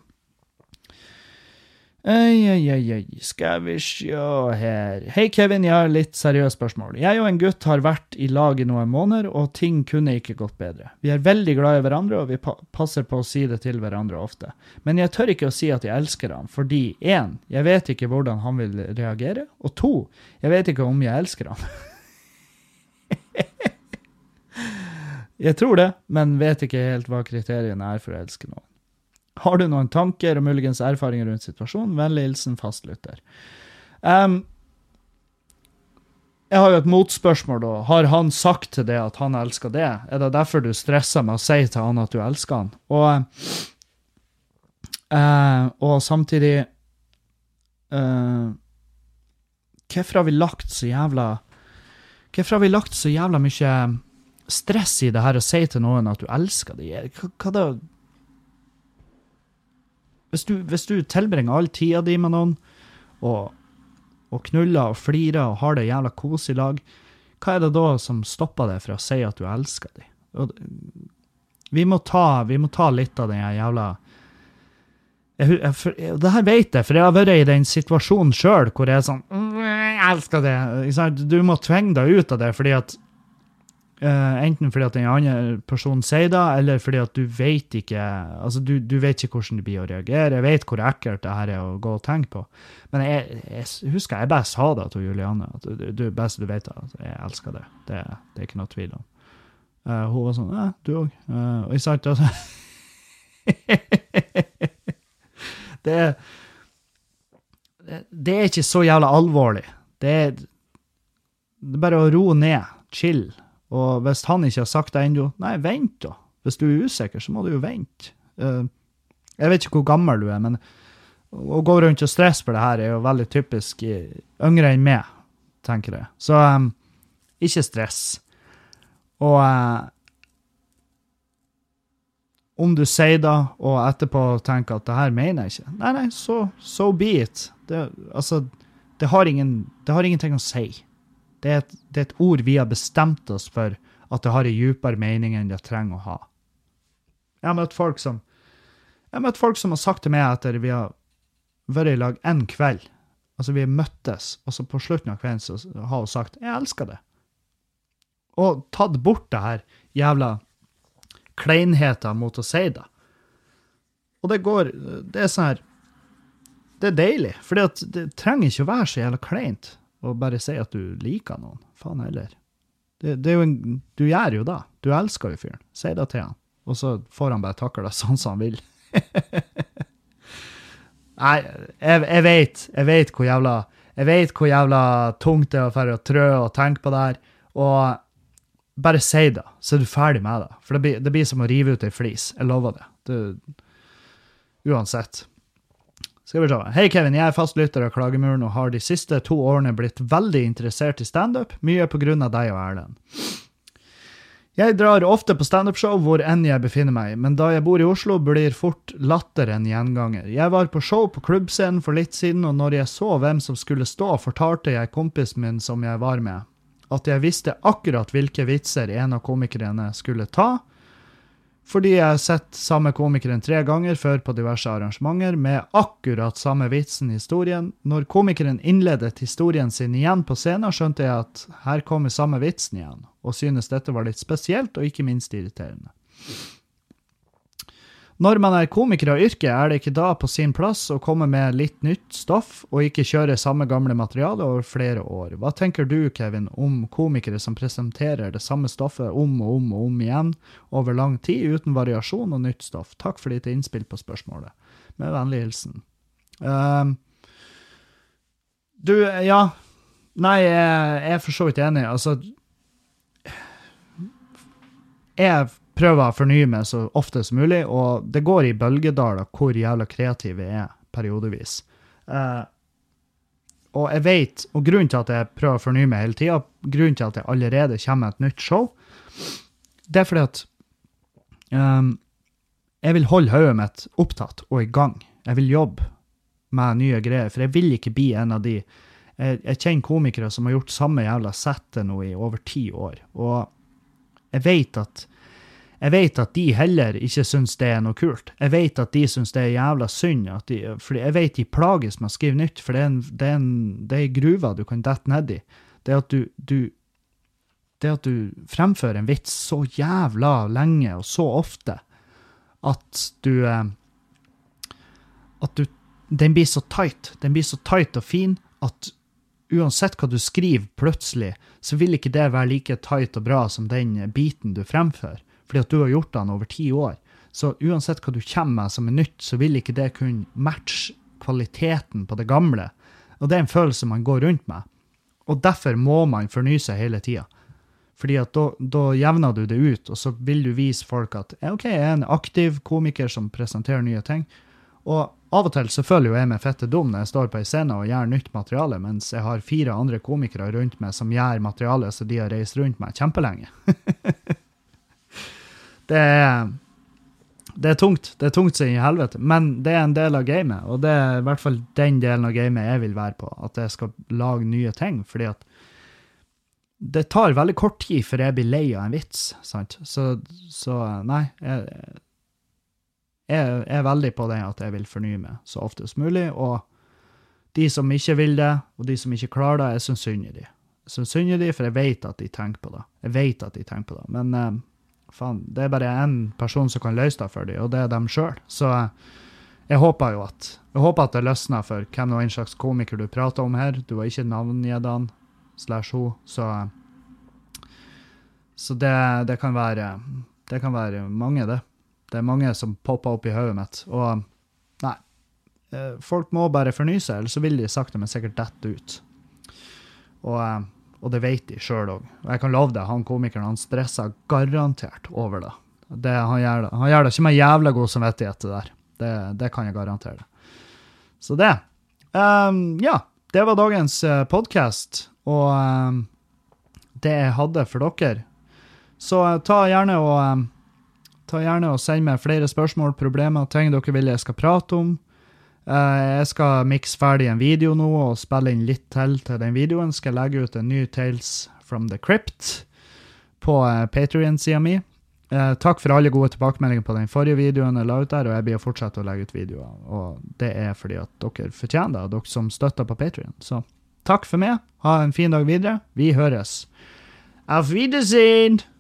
Ei, ei, ei, ei, skal vi se her. Hei Kevin, jeg har litt seriøst spørsmål. Jeg og en gutt har vært i lag i noen måneder, og ting kunne ikke gått bedre. Vi er veldig glad i hverandre, og vi pa- passer på å si det til hverandre ofte. Men jeg tør ikke å si at jeg elsker ham, fordi en, jeg vet ikke hvordan han vil reagere, og to, jeg vet ikke om jeg elsker ham. Jeg tror det, men vet ikke helt hva kriteriene er for å elske noen. Har du noen tanker og muligens erfaringer rundt situasjonen? Vennlig hilsen fastlytter. Um, jeg har jo et motspørsmål da. Har han sagt til det at han elsker det? Er det derfor du stresser med å si til han at du elsker han? Og, uh, og samtidig, uh, hvorfor har vi lagt så jævla, hvorfor har vi lagt så jævla mye stress i det her å si til noen at du elsker det? Hva, hva da? Hvis du, hvis du tilbringer all tida di med noen, og, og knuller og flirer og har det jævla kos i lag, hva er det da som stopper deg fra å si at du elsker dem? Og, vi, må ta, vi må ta litt av den jævla... Jeg, jeg, for, det her vet jeg, for jeg har vært i den situasjonen selv, hvor jeg er sånn, jeg elsker det. Du må tvinge deg ut av det, fordi at Uh, enten fordi at den andre personen sier det, eller fordi at du vet ikke, altså du, du vet ikke hvordan det blir å reagere. Jeg vet hvor ekkelt det her er å gå og tenke på. Men jeg, jeg husker jeg bare sa det til Juliane, at du, du best du vet det, altså, jeg elsker det. det. Det er ikke noe tvil om. Uh, hun var sånn, ja, du også. Uh, og jeg sa ikke altså, det, det, det er ikke så jævla alvorlig. Det er, det er bare å roe ned, chill. Og hvis han ikke har sagt det ennå, nei, vent da. Hvis du er usikker, så må du jo vente. Uh, jeg vet ikke hvor gammel du er, men å gå rundt og stresse for det her er jo veldig typisk yngre enn meg, tenker jeg. Så um, ikke stress. Og uh, om du sier det, og etterpå tenker at det her mener jeg ikke, nei, nei, så so, so be it. Det, altså, det har, ingen, det har ingenting å si. Det er, et, det er et ord vi har bestemt oss for at det har en djupere mening enn det trenger å ha. Jeg har møtt folk som, jeg har møtt folk som har sagt til meg etter vi har vært i lag en kveld, altså vi har møttes, og så på slutten av kvelden så har hun sagt, jeg elsker det. Og tatt bort det her jævla kleinheter mot å si det. Og det går, det er sånn her, det er deilig, for det trenger ikke å være så jævla kleint. Og bare si at du liker noen. Faen heller. Det, det er jo en, du gjør jo da. Du elsker jo fyren. Si det til han. Og så får han bare takle det sånn som han vil. Nei, jeg, jeg vet, jeg vet hvor jævla, jeg vet hvor jævla tungt det er for å trø og tenke på det her. Og bare si det, så er du ferdig med det. For det blir, det blir som å rive ut en flis. Jeg lover det. det uansett. Skal vi se. Hei Kevin, jeg er fastlytter av Klagemuren og har de siste to årene blitt veldig interessert i stand-up, mye på grunn av deg og Erlend. Jeg drar ofte på stand-up-show hvor enn jeg befinner meg, men da jeg bor i Oslo blir fort latter en gjenganger. Jeg var på show på klubbscenen for litt siden, og når jeg så hvem som skulle stå, fortalte jeg kompisen min som jeg var med, at jeg visste akkurat hvilke vitser en av komikerne skulle ta, fordi jeg har sett samme komikeren tre ganger før på diverse arrangementer med akkurat samme vitsen i historien. Når komikeren innledet historien sin igjen på scenen, skjønte jeg at her kommer samme vitsen igjen, og synes dette var litt spesielt og ikke minst irriterende. Når man er komiker av yrke, er det ikke da på sin plass å komme med litt nytt stoff og ikke kjøre samme gamle materiale over flere år. Hva tenker du, Kevin, om komikere som presenterer det samme stoffet om og om og om igjen over lang tid uten variasjon og nytt stoff? Takk for ditt innspill på spørsmålet. Med vennlig hilsen. Uh, du, ja, nei, jeg er for så vidt enig. Altså, jeg prøver å fornye meg så ofte som mulig, og det går i bølgedaler hvor jævla kreativ jeg er periodevis. Uh, og jeg vet, og grunnen til at jeg prøver å fornye meg hele tiden, grunnen til at jeg allerede kommer med et nytt show, det er fordi at um, jeg vil holde hodet mitt opptatt og i gang. Jeg vil jobbe med nye greier, for jeg vil ikke bli en av de. Jeg, jeg kjenner komikere som har gjort samme jævla settet nå i over ti år, og jeg vet at Jeg vet at de heller ikke synes det er noe kult. Jeg vet at de synes det er jævla synd. At de, for jeg vet de plages med å skrive nytt, for det er en, det er en, det er en gruva du kan dette ned i. Det at du, du, det at du fremfører en vits så jævla lenge og så ofte, at du, at du, den blir så tight, den blir så tight og fin, at uansett hva du skriver plutselig, så vil ikke det være like tight og bra som den biten du fremfører. Fordi at du har gjort den over ti år. Så uansett hva du kommer med som er nytt, så vil ikke det kunne matche kvaliteten på det gamle. Og det er en følelse man går rundt med. Og derfor må man fornye seg hele tiden. Fordi at da, da jevner du det ut, og så vil du vise folk at ok, jeg er en aktiv komiker som presenterer nye ting. Og av og til så føler jo jeg meg fette dum når jeg står på en scene og gjør nytt materiale, mens jeg har fire andre komikere rundt meg som gjør materiale, så de har reist rundt meg kjempelenge. Det er, det er tungt, det er tungt seg i helvete, men det er en del av gamet, og det er i hvert fall den delen av gamet jeg vil være på, at jeg skal lage nye ting, fordi at det tar veldig kort tid før jeg blir lei av en vits, sant? Så, så nei, jeg, jeg er veldig på det at jeg vil fornye meg så ofte som mulig, og de som ikke vil det, og de som ikke klarer det, jeg synes synd i de. Jeg synes synd i de, for jeg vet at de tenker på det. Jeg vet at de tenker på det, men eh, fan, det er bare en person som kan løse det for dem, og det er dem selv. Så jeg håper jo at, jeg håper at det løsner for hvem noen slags komiker du prater om her. Du har ikke navngitt han, slash ho, så, så det, det kan være, det kan være mange det. Det er mange som popper opp i hodet mitt, og nei, folk må bare fornye seg, eller så vil de sakte, men sikkert dette ut. Og Og det vet de selv også. Og jeg kan love deg, han komikeren, han stresser garantert over det. det han, gjør det. han gjør det ikke med jævla god samvittighet det der. Det, det kan jeg garantere. Så det. Um, ja, det var dagens podcast. Og um, det jeg hadde for dere. Så uh, ta gjerne og, um, ta gjerne og send meg flere spørsmål, problemer, ting dere vil jeg skal prate om. Uh, jeg skal mikse ferdig en video nå og spille inn litt til til den videoen. Skal legge ut en ny Tales from the Crypt på uh, Patreon-siden min. Uh, takk for alle gode tilbakemeldinger på den forrige videoen jeg la ut der, og jeg blir å fortsette å legge ut videoer. Og det er fordi at dere fortjener det, dere som støtter på Patreon. Så takk for meg. Ha en fin dag videre. Vi høres. Auf Wiedersehen!